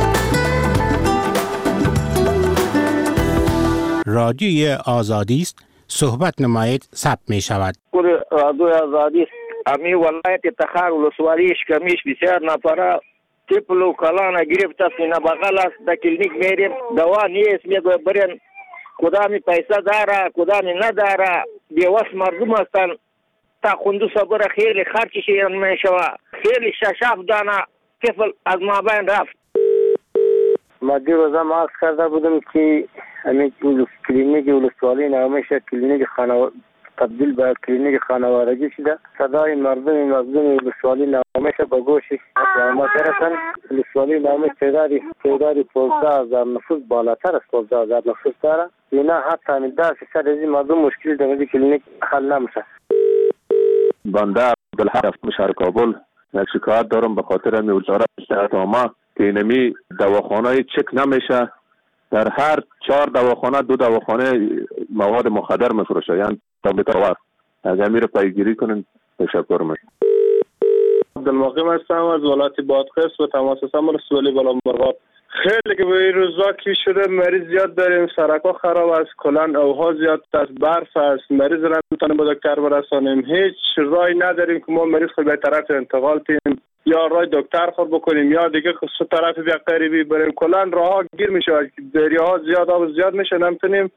رادیوی آزادی است، صحبت نمایید ثبت می شود. رادیوی آزادی است. امی ولایت تخار ولسوالیش کمیش بسیار نفره طفل و کلانه گرفته سینه بغل است. در کلینیک میریم دوا نیست، میگوی برین کدامی پیسه داره کدامی نداره، بیوس مردم هستن. تا خوندو صبر خیلی خرچش میشوه، خیلی ششاف دانه طفل از مابین رفت. ما دیروزا مارکس کرده بودم که همین کلینیک ولسوالی نامیشه کلینیک تبدیل به کلینیک خانوادگی شده. صدای مردم ولسوالی نامش به گوش ما برسن. ولسوالی نامش تعدادی 15000 نفوس بالاتر از 15000 نفوس داره. اینا حتی 10% از این مردم مشکلی در کلینیک حل نمیشه. بنده عبدالحق شهر کابل شکایت دارم به خاطر امی وزارت صحت عامه که اینمی دواخانه چک نمیشه. در هر 4 دواخانه 2 دواخانه مواد مخدر میفروشه، یعنی تبلیغ آور. از امیر پیگیری کنین. تشکر میکنم. عبدالمقیم هستم از ولایت بادغیس و تماس هستم رسولی بلندمرغاب. خیلی که به این روزا کی شده مریض زیاد داریم، سرکا خراب است، کلان اوها زیاد است، برف است، مریض را نمیتونیم به دکتر برسانیم. هیچ رای نداریم که ما مریض خود به طرف انتقال تیم یا رای دکتر خود بکنیم یا دیگه خود طرف بیا قریبی بریم. کلان راه گیر میشه، دریاها زیاد آب زیاد میشه، نمیتونیم.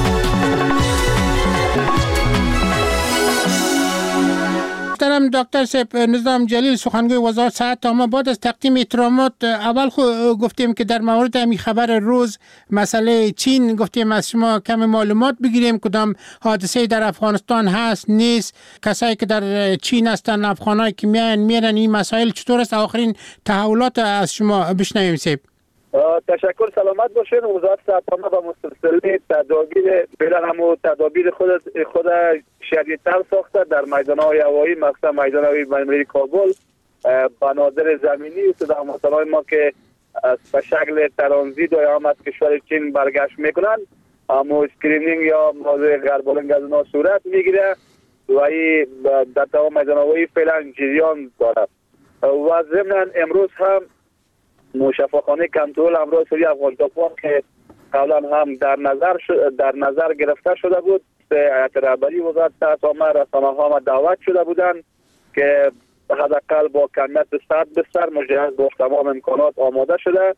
محترم دکتر صاحب نظام جلیل سخنگوی وزارت صحت عامه بعد از تقدیم احترامات اول گفتیم که در مورد همین خبر روز مسئله چین گفتیم از شما کم معلومات بگیریم، کدام حادثه در افغانستان هست نیست، کسایی که در چین هستن، افغانایی که میرن این مسائل چطور است، آخرین تحولات از شما بشنویم صاحب. تشکر، سلامت باشین. وزارت صحت عامه با مسلسل تدابیر فعلا تدابیر خود شدیدتر ساخته در میدان‌های هوایی، مثلا میدان هوایی بین‌المللی کابل، بنادر زمینی استخدامات ما که به شکل ترانزیت یا هم از کشور چین برگشت میکنن، اما اسکرینینگ یا موضوع غربالنگ از اونا صورت میگیره و این در تمام میدان هوایی فعلا جریان داره. و ضمن امروز هم شفاخانه کنترل امراض سری افغانستان که قبلا هم در نظر گرفته شده بود، به هیئت رهبری وزارت صحت عامه رسانه‌ها هم دعوت شده بودند که حداقل با کمیت 100 بستر مجهز با تمام امکانات آماده شده.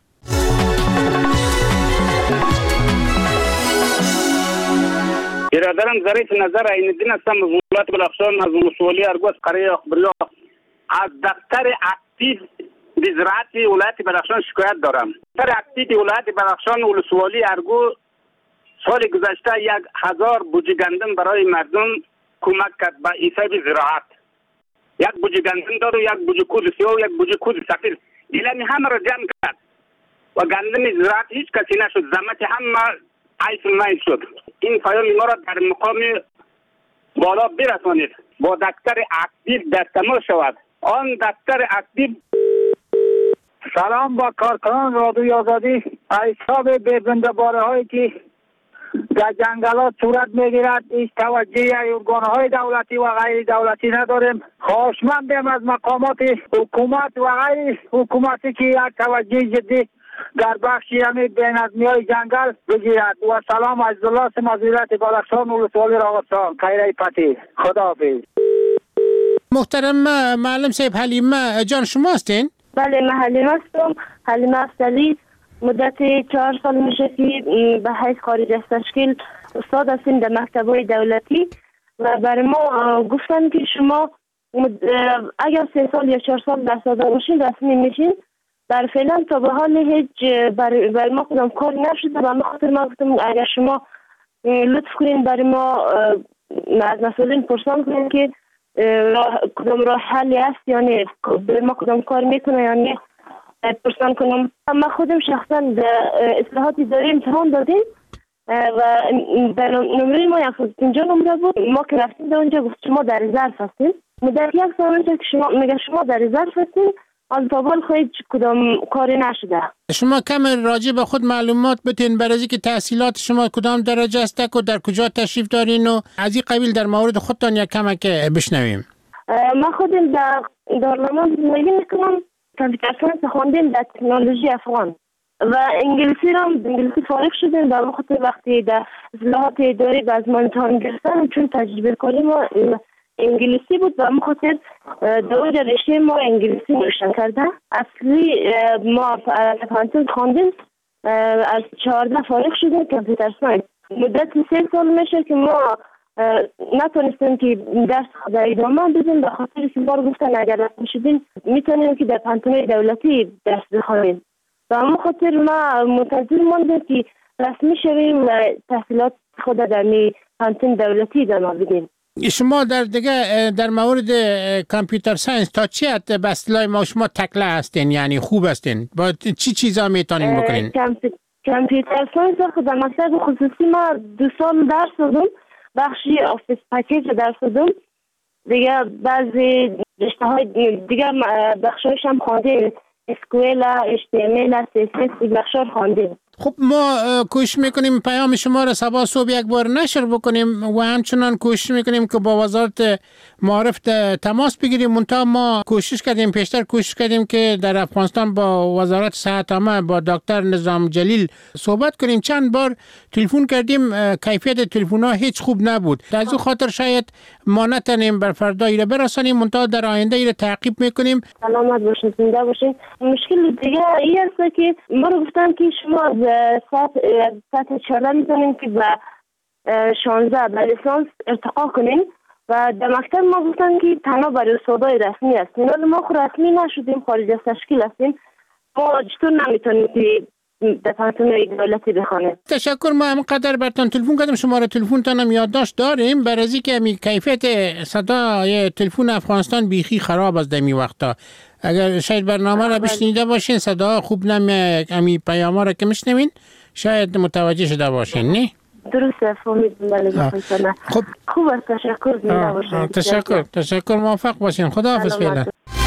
برادرم ظریف نظر عین‌الدین هستم از ولایت بلخشان، از ولسوالی ارگو، از قریه اخبریا. از دفتر اکتیو زراعت ولایت بلخشان شکایت دارم. دفتر اکتیو ولایت بلخشان ولسوالی ارگو سال گذشته 1000 بوجه گندم برای مردم کمک کرد به حساب زراعت. یک بوجه گندم داد و یک بوجه کود سیاه و یک بوجه کود سفید. ایلانی همه را جمع کرد و گندم زراعت هیچ کسی نشد. زحمت همه عیف مایل شد. این فایل ما را در مقام بالا برسانید. با دفتر اکتیو در تماس شود. آن دفتر اکتیو. سلام با کارکنان رادیوی آزادی. حساب ببندباره هایی که در جنگلات صورت میگیرد هیچ توجهی ارگانهای دولتی و غیر دولتی نداریم. خواهشمندیم از مقامات حکومت و غیر حکومتی که یک توجه جدی در بخشی همین بین‌نظمی‌های جنگل بگیرد. و سلام از عبدالله از ولایت بلخشان ولسوالی راغستان. خیره پتی. خداحافظ. محترم معلم صاحب حلیمه جان شما هستین؟ بله من حلیمه هستم. حلیمه افضلی. مدت 4 سال میشه که به حیث خارج از تشکیل استاد هستیم در مکتب‌های دولتی و برای ما گفتن که شما اگر 3 سال یا 4 سال درس داده باشین رسمی میشین. در فعلا تا به حال هیچ برای ما کدام کار نشده و خاطر ما گفتم اگر شما لطف کنین برای ما از مسئولین پرسان کنین که کدام راه حلی هست یا نه، برای ما کدام کار میکنه یا نه پرسان کنم. ما خودم شخصا در اصلاحات اداری امتحان دادیم و در نمره ما 150 نمره بود. ما که رفتیم در اونجا گفت شما در رزرو هستین. مدت 1 سال اونجا که شما میگه شما در رزرو هستین، از تابال خواهید کدام کاری نشده. شما کم راجع به خود معلومات بتین برای که تحصیلات شما کدام درجه است و در کجا تشریف دارین و از این قبیل در مورد خودتان یک کمک بشنویم. ما خودم در دارالمان زندگی میکنم. کامپیوتر ساینس خوندیم در تکنولوژی افغان و انگلیسی را انگلیسی فارغ شدیم. در خاطر وقتی در اصلاحات اداری و از ما امتحان گرفتن چون تجربه کاری ما انگلیسی بود و خاطر در اونجا رشته ما انگلیسی روشن کرده. اصلی ما افغانستان خواندیم، از 14 فارغ شدیم کامپیوتر ساینس. مدت 3 سال میشه که ما نتونستیم که درس در ادامه بدیم به خاطر که ما گفتن اگر رسمی شدیم میتونیم که در پانتون دولتی درس بخوانیم و همون خاطر ما منتظر ماندیم که رسمی شویم و تحصیلات خود در پانتون دولتی ادامه بدیم. شما در مورد کامپیوتر ساینس تا چی حد به اصطلاح ما شما تکله هستین، یعنی خوب هستین؟ با چی چیزا میتونین بکنین؟ کامپیوتر ساینس در مکتب خصوصی ما 2 سال درس دادم، بخشی آفیس پکیج درس دادم، دیگه بعضی رشته‌های دیگه بخشایش هم خواندیم، اسکوئل، HTML، CSS بخشا خواندیم. خب ما کوشش میکنیم پیام شما را صبح صبح یک بار نشر بکنیم و همچنان کوشش میکنیم که با وزارت معارف تماس بگیریم. منتها ما کوشش کردیم، پیشتر کوشش کردیم که در افغانستان با وزارت صحت عامه با دکتر نظام جلیل صحبت کنیم. چند بار تلفن کردیم، کیفیت تلفن‌ها هیچ خوب نبود. از اون خاطر شاید ما نتونیم بر فردا ایره برسانیم، منتها در آینده ایره تعقیب میکنیم. سلامت باشین، زنده باشین. مشکل دیگه این است که ما رو گفتن که شما سطح 14 میتونین که به 16 به لیسانس ارتقا کنین و در مکتب ما گفتن که تنها برای استادای رسمی هستین، ولی ما خود رسمی نشدیم، خارج از تشکیل هستیم. ما چطور نمیتونیم که در پانتون دولتی بخوانیم؟ تشکر. ما همینقدر براتون تلفن کردم، شماره تلفنتون هم یادداشت داریم، برای از اینکه کیفیت صدای تلفن افغانستان بیخی خراب است در این وقتا. اگر شاید برنامه را بشنیده باشین، صدا خوب نمی امی پیاما را که میشنوین شاید متوجه شده باشین. نه درسته، فهمیدم. خب خوب است. تشکر. زنده باشین. تشکر. موفق باشین. خداحافظ. فعلا.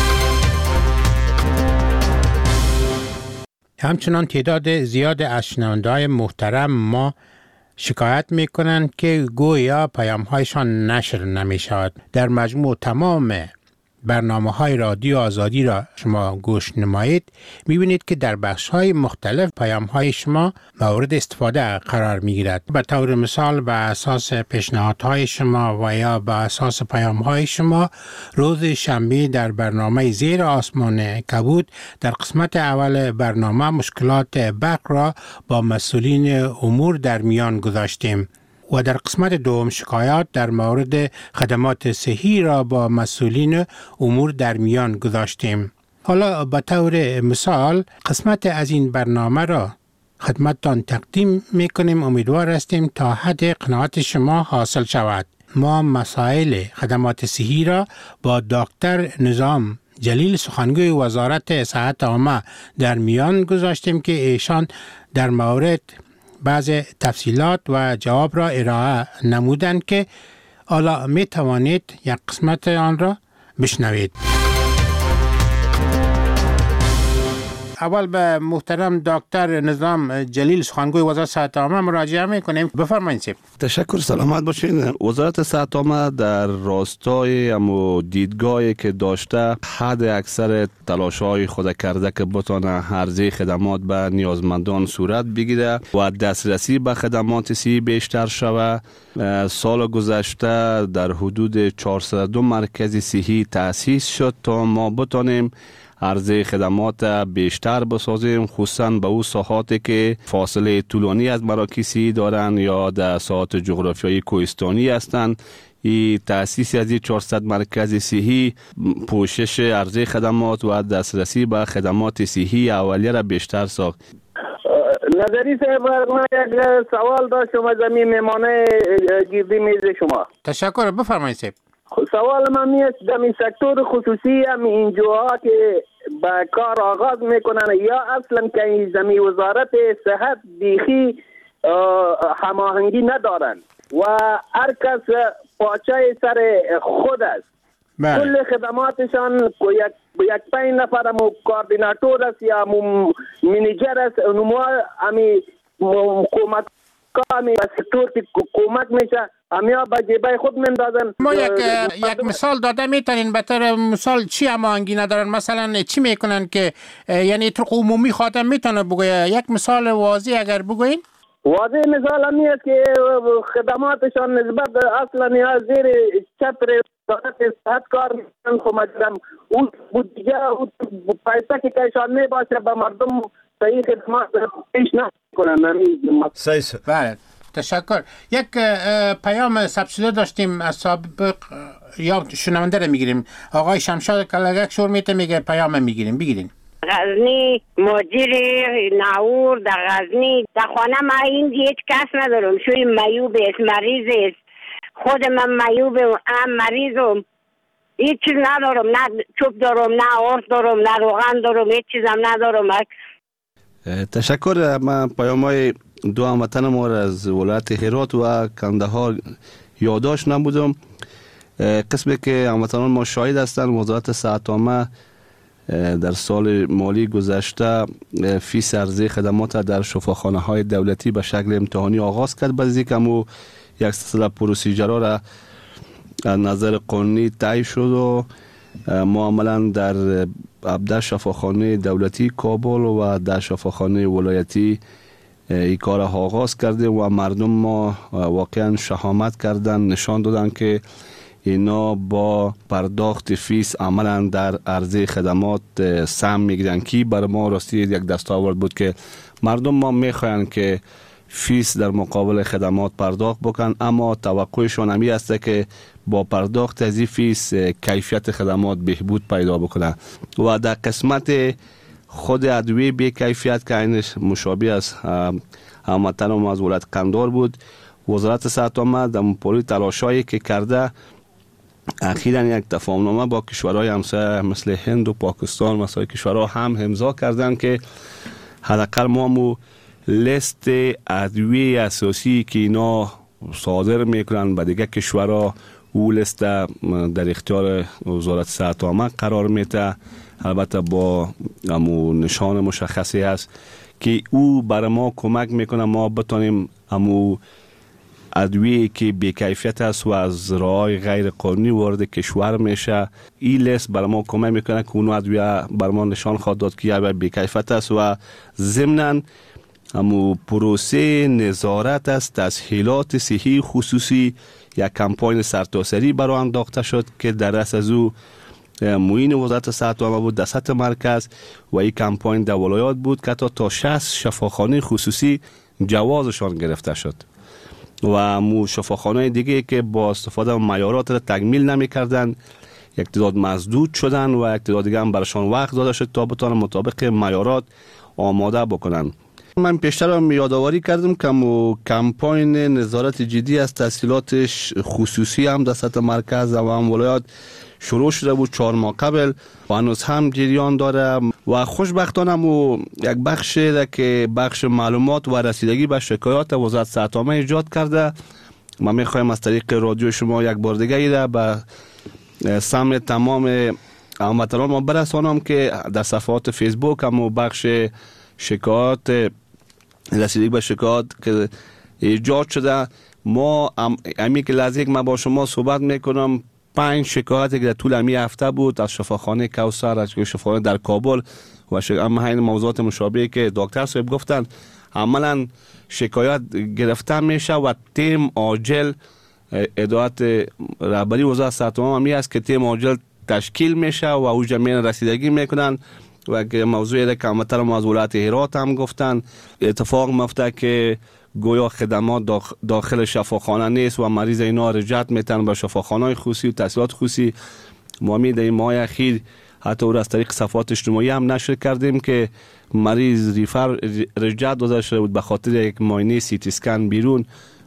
همچنان تعداد زیاد از شنونده‌های محترم ما شکایت میکنند که گویا پیام‌هایشان نشر نمی‌شود. در مجموع تمام برنامه‌های رادیو آزادی را شما گوش نمایید، می‌بینید که در بخش‌های مختلف پیام‌های شما مورد استفاده قرار می‌گیرد. به طور مثال بر اساس پیشنهادهای شما و یا بر اساس پیام‌های شما، روز شنبه در برنامه زیر آسمان کبود در قسمت اول برنامه مشکلات برق را با مسئولین امور در میان گذاشتیم و در قسمت دوم شکایات در مورد خدمات صحی را با مسئولین امور در میان گذاشتیم. حالا به طور مثال قسمت از این برنامه را خدمتتان تقدیم میکنیم. امیدوار هستیم تا حد قناعت شما حاصل شود. ما مسائل خدمات صحی را با دکتر نظام جلیل سخنگوی وزارت صحت عامه در میان گذاشتیم که ایشان در مورد بعض تفصیلات و جواب را ارائه نمودند که حالا می توانید یک قسمت آن را بشنوید. اول به محترم دکتر نظام جلیل سخنگوی وزارت صحت عامه مراجعه میکنیم. بفرمایید. تشکر. سلامت باشین. وزارت صحت عامه در راستای امو دیدگاهی که داشته حد اکثر تلاش‌های خود کرده که بتونه عرضه خدمات به نیازمندان صورت بگیره و دسترسی به خدمات صحی بیشتر شود. سال گذشته در حدود 402 مرکز صحی تأسیس شد تا ما بتونیم عرضه خدمات بیشتر بسازیم، خصوصا به او ساحاتی که فاصله طولانی از مراکز صحی دارند یا در ساحات جغرافیایی کوهستانی هستند. این تأسیس از 400 مرکز صحی پوشش عرضه خدمات و دسترسی به خدمات صحی اولیه را بیشتر ساخت. نظری صاحب، من یک سوال داشتم از این میمانه گیردی میز شما. تشکر. بفرمایید صاحب. سوال من میست در سکتور خصوصی هم اینجاها که به کار آغاز میکنن یا اصلا که زمین وزارت صحت بیخی هماهنگی ندارن و هر کس پاچه سر خود است. کل خدماتشان یک 5 نفر هم کوردیناتور است یا منیجر است، اونما همی حکومت کامی به سکتور که کمک میشه همیا با جیبای خود مندازن. ما یک مثال داده میتونین به طور مثال چی هماهنگی ندارن؟ مثلا چی میکنن که یعنی طرق عمومی خاطر میتونه بگویه؟ یک مثال واضح اگر بگوین. واضح مثال همی است که خدماتشان نسبت اصلا یا زیر چتر وزارت صحت کار میکنن، خب مجرم اون بودجه پیسه که کشان میباشه به مردم صحیح خدمات پیش نکنن. بله. تشکر. یک پیام سبسیده داشتیم از سابق یا شنونده رو میگیریم. آقای شمشاد کلگک شور میگه پیام میگیریم. بگیرین. غزنی مدیر ناور در غزنی در خانه ما این هیچ کس ندارم. شوی میوب است، مریض است. خود من معیوبم، هم مریضم، هیچ چیز ندارم، نه چوب دارم، نه آرد دارم، نه روغن دارم، هیچ چیزم ندارم. تشکر. من پیام‌های دو هموطن ما را از ولایت هرات و کندهار یادداشت نمودم. قسمی که هموطنان ما شاهد هستند، وزارت صحت عامه در سال مالی گذشته فیس عرضه خدمات در شفاخانه های دولتی به شکل امتحانی آغاز کرد. بعد از اینکه یک سلسله پروسیجرها را از نظر قانونی طی شد و ما عملا در 17 شفاخانه دولتی کابل و در شفاخانه ولایتی این کار آغاز کردیم و مردم ما واقعا شهامت کردن، نشان دادن که اینا با پرداخت فیس عملا در عرضه خدمات سهم میگیرن. کی برای ما راستی یک دستاورد بود که مردم ما میخواین که فیس در مقابل خدمات پرداخت بکن، اما توقعشون همی است که با پرداخت از این فیس کیفیت خدمات بهبود پیدا بکنه. و در قسمت خود ادویه بی کیفیت که اینش مشابه است هموطن ما از ولایت قندهار بود، وزارت صحت عامه در پوری تلاشایی که کرده اخیراً یک تفاهمنامه با کشورهای همسایه مثل هند و پاکستان مثلا کشورها هم امضا کردن که حداقل ما لیست ادویه اساسی که اینا صادر میکنن به دیگه کشورها او لیست در اختیار وزارت صحت عامه قرار میده، البته با نشان مشخصی هست که او برای ما کمک میکنه ما بتونیم ادویه که بی‌کیفیت است و از راه‌های غیر قانونی وارد کشور میشه، این لیست برای ما کمک میکنه که اون ادویه برای ما نشان خواهد داد که یا بی‌کیفیت است و ضمناً پروسه نظارت است تسهیلات صحی خصوصی یک کمپاین سرتاسری برای انداخته شد که در رأس از او معین وزارت صحت عامه بود در سطح مرکز و این کمپاین در ولایات بود که تا 60 شفاخانه خصوصی جوازشان گرفته شد و شفاخانه دیگه که با استفاده از معیارات را تکمیل نمی کردن یک تعداد مسدود شدن و یک تعداد دیگه هم برشان وقت داده شد تا بتوانن مطابق معیارات آماده بکنن. من پیشتر هم یادآوری کردم که کمپاین نظارت جدی از تسهیلات خصوصی هم در سطح مرکز و هم ولایات شروع شده بود 4 ماه قبل و هنوز هم جریان داره و خوشبختانه یک بخش که بخش معلومات و رسیدگی به شکایات وزارت صحت عامه ایجاد کرده. ما میخوایم از طریق رادیو شما یک بار دیگه ایره به سمع تمام هموطنان ما برسانم که در صفحات فیسبوک هم بخش شکایات رسیدگی به شکایات که ایجاد شده، ما امی که لحظه که من با شما صحبت میکنم 5 شکایتی که در طول امی هفته بود از شفاخانه کوثر، از شفاخانه در کابل و اما این موضوعات مشابه که دکتر صاحب گفتن عملا شکایت گرفته میشه و تیم عاجل ادارت رهبری وزارت صحت عامه می است که تیم عاجل تشکیل میشه و او جمعیت رسیدگی میکنن و که موضوعی که هموطن ما از ولایت هرات هم گفتن اتفاق میفته که گویا خدمات داخل شفاخانه نیست و مریض اینا رجعت میتن به شفاخانه خصوصی و تحصیلات خصوصی. ما در این ماه اخیر حتی او را از طریق صفحات اجتماعی هم نشر کردیم که مریض ریفر رجعت داده شده بود به خاطر یک معاینه سی تی اسکن بیرون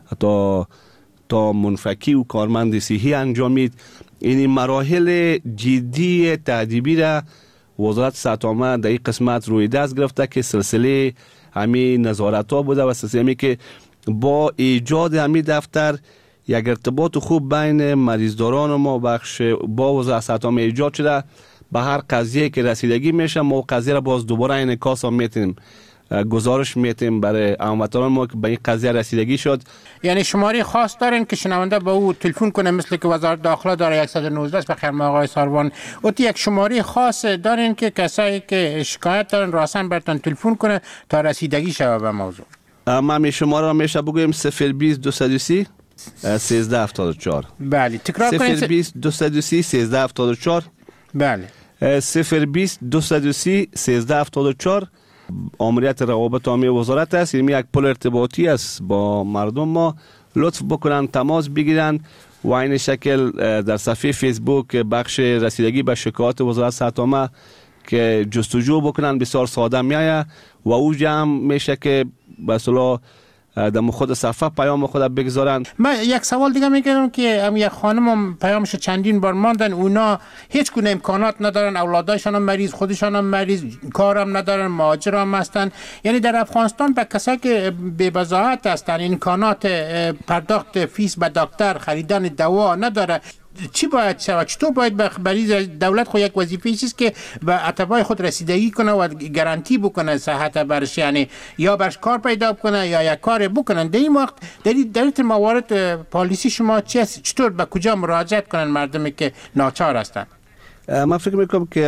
تا منفکی و کارمند صحی انجامید. این مراحل جدی تأدیبی را وزارت صحت عامه در این قسمت روی دست گرفته که سلسله همین نظارت ها بوده و سلسله همی که با ایجاد همین دفتر یک ارتباط خوب بین مریضداران ما بخش با وزارت صحت عامه ایجاد شده. به هر قضیه که رسیدگی میشه ما قضیه را باز دوباره انعکاس هم میتیم گزارش میتیم برای هموطنان ما که به این قضیه رسیدگی شد. یعنی شماره خاص دارین که شنونده به او تلفن کنه مثل که وزارت داخله داره 119 بخیر ما آقای ساروان اوتی یک شماره خاص دارین که کسایی که شکایت دارن راسن برتون تلفن کنه تا رسیدگی شود به موضوع؟ ما می شماره را میشه بگویم 020 230 1374. بله تکرار کنید 020 230 1374. بله 020 230 1374 آمریت روابط عامه وزارت است. این یک پل ارتباطی است با مردم ما، لطف بکنن تماس بگیرن و این شکل در صفحه فیسبوک بخش رسیدگی به شکایات وزارت صحت عامه که جستجو بکنن بسیار ساده میایه و او جمع میشه که به اصطلاح در خود صفحه پیام خود بگذارن. من یک سوال دیگه میگم که یک خانم پیامش چندین بار ماندن، اونا هیچ گونه امکانات ندارن، اولادایشان هم مریض، خودشان هم مریض، کارم ندارن، مهاجر هم هستن. یعنی در افغانستان به کسایی که بی بضاعت هستن امکانات پرداخت فیس به دکتر، خریدن دوا نداره، چی باید شود؟ چطور باید برای دولت خود یک وظیفه است که به اتباع خود رسیدگی کنه و گارانتی بکنه صحت برش، یعنی یا برش کار پیدا کنه یا یک کار بکنن. در این وقت در این موارد پالیسی شما چطور به کجا مراجعت کنن مردمی که ناچار هستند؟ من فکر میکنم که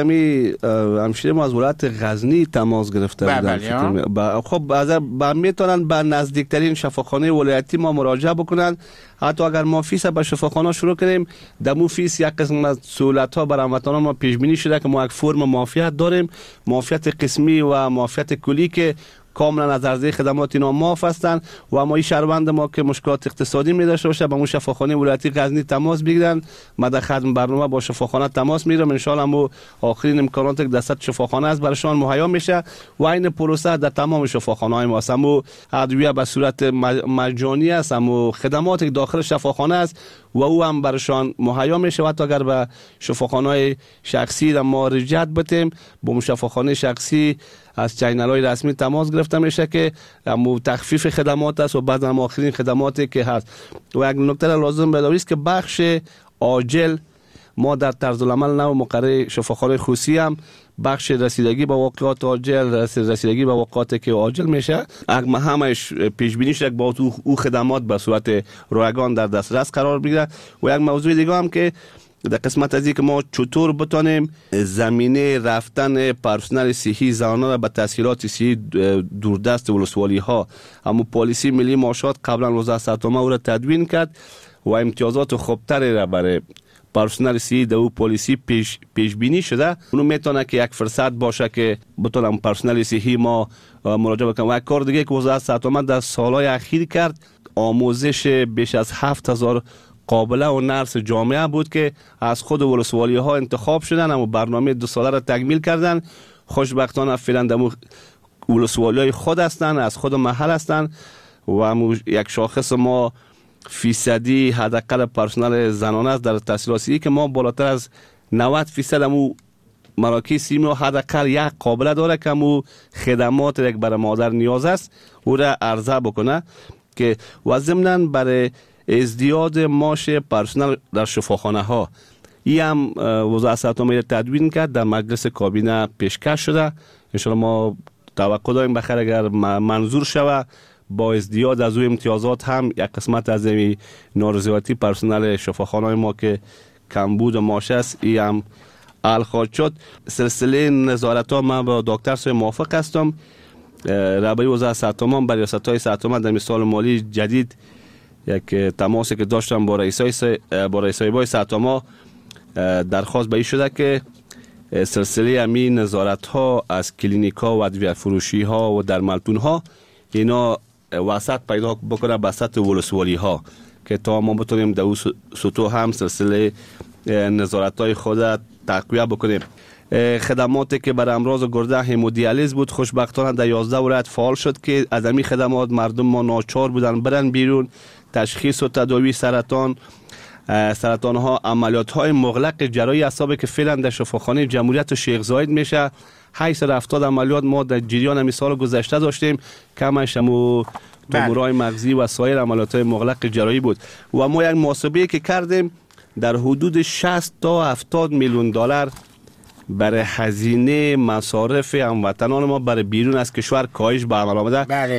همشیره ما از ولایت غزنی تماس گرفته بودن. خب میتونن به نزدیکترین شفاخانه ولایتی ما مراجعه بکنن. حتی اگر ما فیس به شفاخانه شروع کنیم، در مو فیس یک قسم از سهولت ها برای هموطنان ما پیش بینی شده که ما یک فرم معافیت داریم، معافیت قسمی و معافیت کلی که کاملا از عرضه خدمات اینا معاف هستند و ما این شهروند ما که مشکلات اقتصادی می داشته باشه با شفاخانه ولایتی غزنی تماس بگیرن. ما در خدمت برنامه با شفاخانه تماس میگیرم، ان شاء الله آخرین امکانات که دست شفاخانه است برایشان مهیا میشه و این پروسه در تمام شفاخانه های ما است. ادویه به صورت مجانی است، خدمات که داخل شفاخانه است و او هم برایشان مهیا میشه. و اگر به شفاخانه شخصی ما رجعت بتیم، با شفاخانه شخصی از چینل‌های رسمی تماس گرفته میشه که تخفیف خدمات است و بعد هم آخرین خدماتی که هست. و یک نکته لازم بدانید است که بخش عاجل ما در طرز العمل نو مقرر شفاخانه خصوصی هم بخش رسیدگی به واقعات عاجل، رسیدگی به واقعاتی که عاجل میشه، اگر همش پیش بینی شده با او خدمات به صورت رایگان در دسترس قرار بگیره. و یک موضوع دیگه هم که در قسمت از اینکه ما چطور بتانیم زمینه رفتن پرسنل صحی زنانه را به تسهیلات صحی دوردست ولسوالی ها، اما پالیسی ملی معاشات قبلا وزارت صحت عامه او را تدوین کرد و امتیازات خوبتری را برای پرسنل صحی در او پالیسی پیش بینی شده. اونو میتونه که یک فرصت باشه که بتونم پرسنل صحی ما مراجعه بکنم. و یک کار دیگه که وزارت صحت عامه در سالهای اخیر کرد، آموزش بیش از 7000 قابله و نرس جامعه بود که از خود ولسوالی ها انتخاب شدن، اما برنامه 2 ساله را تکمیل کردن. خوشبختانه فعلا در ولسوالی های خود هستند، از خود محل هستند و یک شاخص ما فیصدی حداقل پرسنل زنانه است در تحصیلات صحی که ما بالاتر از 90% امو مراکز سیمی حداقل یک قابله داره که امو خدمات یک برای مادر نیاز است او را عرضه بکنه که و ضمناً برای ازدیاد معاش پرسنل در شفاخانه ها این هم وزارت صحت عامه تدوین کرد، در مجلس کابینه پیشکش شده. ان شاء الله ما توقع داریم بخیر اگر منظور شود با ازدیاد از او امتیازات هم یک قسمت از این نارضایتی پرسنل شفاخانه ما که کمبود معاش است این هم حل خواهد شد. سلسله نظارت ها من با دکتر صاحب موافق هستم. رهبری وزارت صحت عامه با ریاست‌های صحت عامه در سال مالی جدید یک تماسی که داشتم با رئیسای صحت عامه درخواست به این شده که سلسله همین نظارت ها از کلینیک ها و ادویه فروشی ها و درملتون ها اینا وسط پیدا بکنه به سطح ولسوالی ها که تا ما بتونیم در اون سطوح هم سلسله نظارت های خود تقویه بکنیم. خدماتی که برای امراض گرده همودیالیز بود خوشبختانه در 11 ولایت فعال شد که از همین خدمات مردم ما ناچار بودن برن بیرون. تشخیص و تداوی سرطان ها، عملیات های مغلق جراحی اعصاب که فعلا در شفاخانه جمهوریت شیخ زاید میشه 870 عملیات ما در جریان همین سال گذشته داشتیم، کمش تومورهای مغزی و سایر عملیات های مغلق جراحی بود و ما یک محاسبه که کردیم در حدود 60 تا 70 میلیون دلار برای هزینه مصارف هموطنان ما برای بیرون از کشور کاهش به عمل آمده. بله.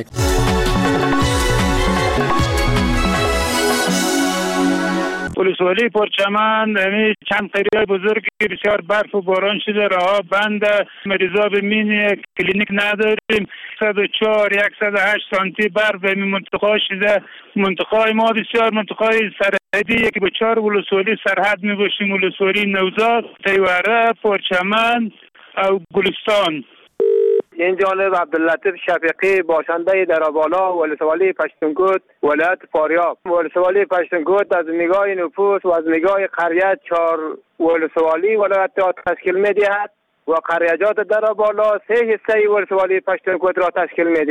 ولسوالی پرچمن چند قریه بزرگی بسیار برف و باران شده، راه بند، مریضا بمین کلینیک نداریم. 104 108 سانتی برف به منطقه شده. منطقه ما بسیار منطقه سرحدی که با 4 ولسوالی سرحد می باشیم، ولسوالی نوزاد، تیوره، پرچمن و گلستان. این جانب عبداللطیف شفیقی باشنده درابالا ولسوالی پشتونکوت ولایت فاریاب. ولسوالی پشتونکوت از نگاه نفوس و از نگاه قریه 4 ولسوالی ولایت را تشکیل می‌دهد و قریه‌جات درابالا 3 حصه ولسوالی پشتونکوت را تشکیل می‌دهد.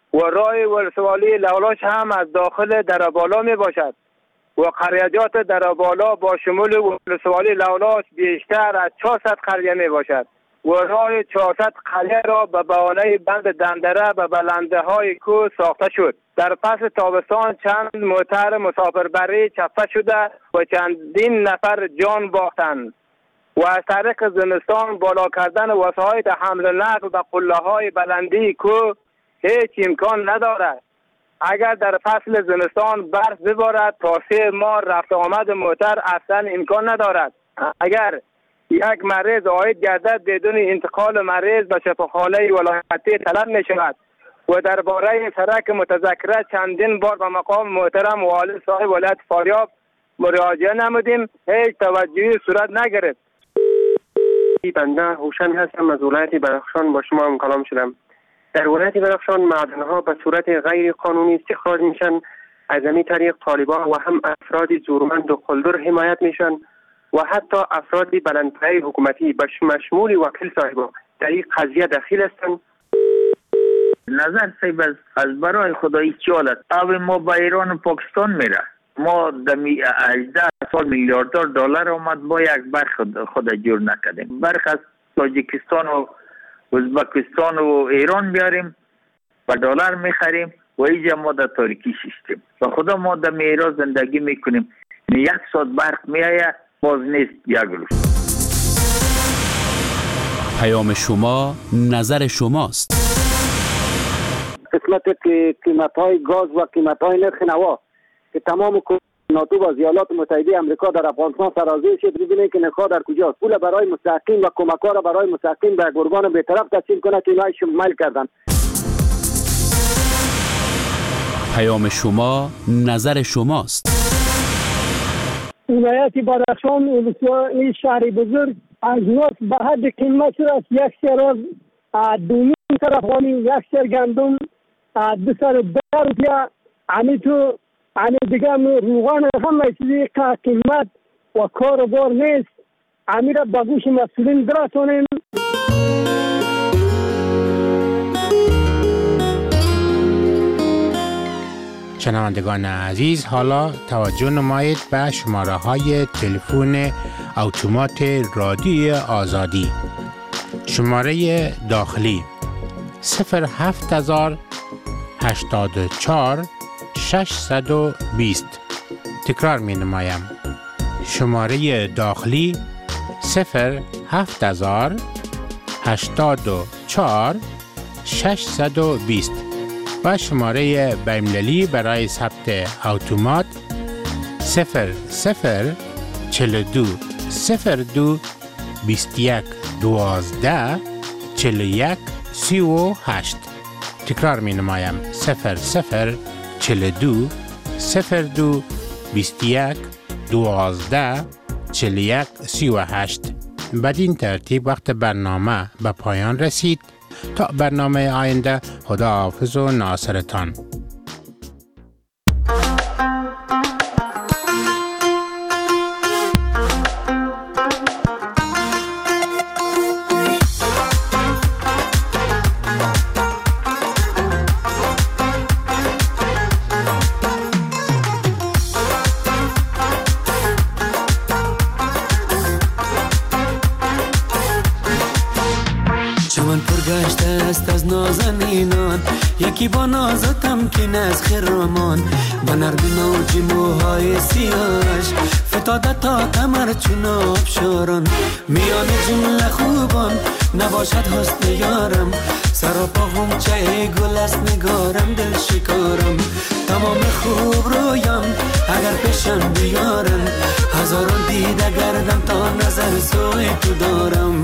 و راه ولسوالی لولاش هم از داخل دربالا می باشد و قریجات دربالا با شمول ولسوالی لولاش بیشتر از 400 قریه می باشد و راه 400 قریه را به بهانه بند دندره به بلنده های کوه ساخته شد. در فصل تابستان چند موتر مسافربری چپه شده و چندین نفر جان باختند و از طریق زمستان بالا کردن وسایط حمل و نقل به قله های بلندی کوه هیچ امکان ندارد. اگر در فصل زمستان برف ببارد تا 3 ماه رفت آمد موتر اصلا امکان ندارد. اگر یک مریض عاید گردد بدون انتقال مریض به شفاخانه ولایتی طلب می شود و درباره سرک متذکره چندین بار به مقام محترم والی صاحب ولایت فاریاب مراجعه نمودیم، هیچ توجهی صورت نگرفت. بنده هوشنگ هستم، از ولایت بدخشان با شما هم کلام شدم. در ولایت بدخشان معدن‌ها به صورت غیر قانونی استخراج میشن، از این طریق طالبان و هم افراد زورمند و قلدر حمایت میشن و حتی افراد بلندپایه حکومتی به مشمول وکیل صاحبا در این قضیه دخیل هستند. نظر صاحب از برای خدایی چی حالت آب ما به ایران و پاکستان میره. ما دمی 18 سال میلیاردر دلار آمد با یک برخ خود جور نکردیم. برخ از تاجیکستان و ازبکستان و ایران بیاریم و دلار میخریم و اینجا ما در تاریکی شیشتیم و خدا ما در میرا زندگی میکنیم. 1 ساعت برق میآید باز نیست یک روز. پیام شما نظر شماست. قسمت که قیمت‌های گاز و قیمت‌های نرخ نوا که تمام ناتو و ایالات متحده آمریکا در افغانستان سرازیر شد، ببینید که نرخ‌ها در کجاست. پول برای مستحقین و کمک‌ها را برای مستحقین به گرگان بی‌طرف تقسیم کنه که اینها شمال کردن. پیام شما نظر شماست. ولایت بدخشان این شهر بزرگ از نفت به حد قیمت شد است. یک سر دومین طرفانی، یک سر گندم 210 روپیه، همی تو همی دیگه روغان همه چیزی قیمت و کار و بار نیست. همی را به گوش مسئولین برسانیم. شنوندگان عزیز، حالا توجه نمایید به شماره های تلفن اتومات رادیوی آزادی. شماره داخلی 07084 620. تکرار می نمایم. شماره داخلی 07084 620 و شماره بین‌المللی برای ثبت اتومات 0042 02 21 12 41 38. تکرار می نمایم. 0042 02 21 12 41 38. بدین ترتیب وقت برنامه به پایان رسید. تا برنامه آینده، خداحافظ و ناصرتان. یکی با نازتم که نز خرامان با نرمی موجی موهای سیاش فتاده تا کمر چون آبشاران میان جمله خوبان نباشد حسن یارم سراپا غنچه گل است نگارم دل شکارم تمام خوب رویم اگر پیشم بیارم هزاران دیده گردم تا نظر سوی تو دارم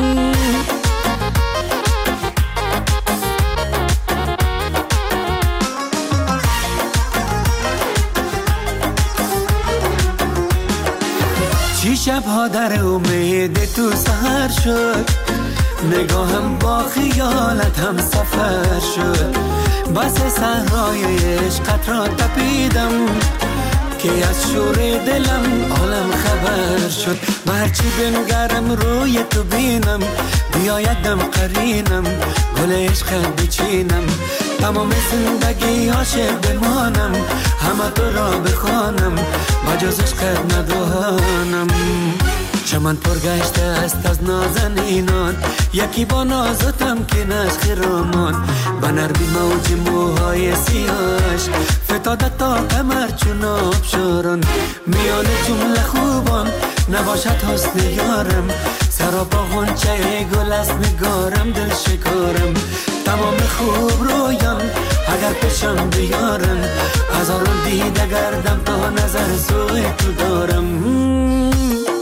شبها در امید تو سهر شد نگاهم با خیالت هم سفر شد بس صحرای عشقت را تپیدم که از شور دلم عالم خبر شد. هرچی بنگرم روی تو بینم، بیا یک دم قرینم، گل عشقت بچینم، تمام زندگی عاشق بمانم، همه تو را بخوانم، بجز عشقت ندانم. چمن پر گشته است از نازنینان، یکی با نازتم که نشخ رامان، به نرمی موج موهای سیاهش فتاده تا کمر چون آبشاران. میان جمله خوبان نباشد حسن یارم، سراپا غنچه گل است نگارم، دل شکارم. تمام خوب رویان اگر پیشم بیارن، هزاران دیده گردم تا نظر سوی تو دارم.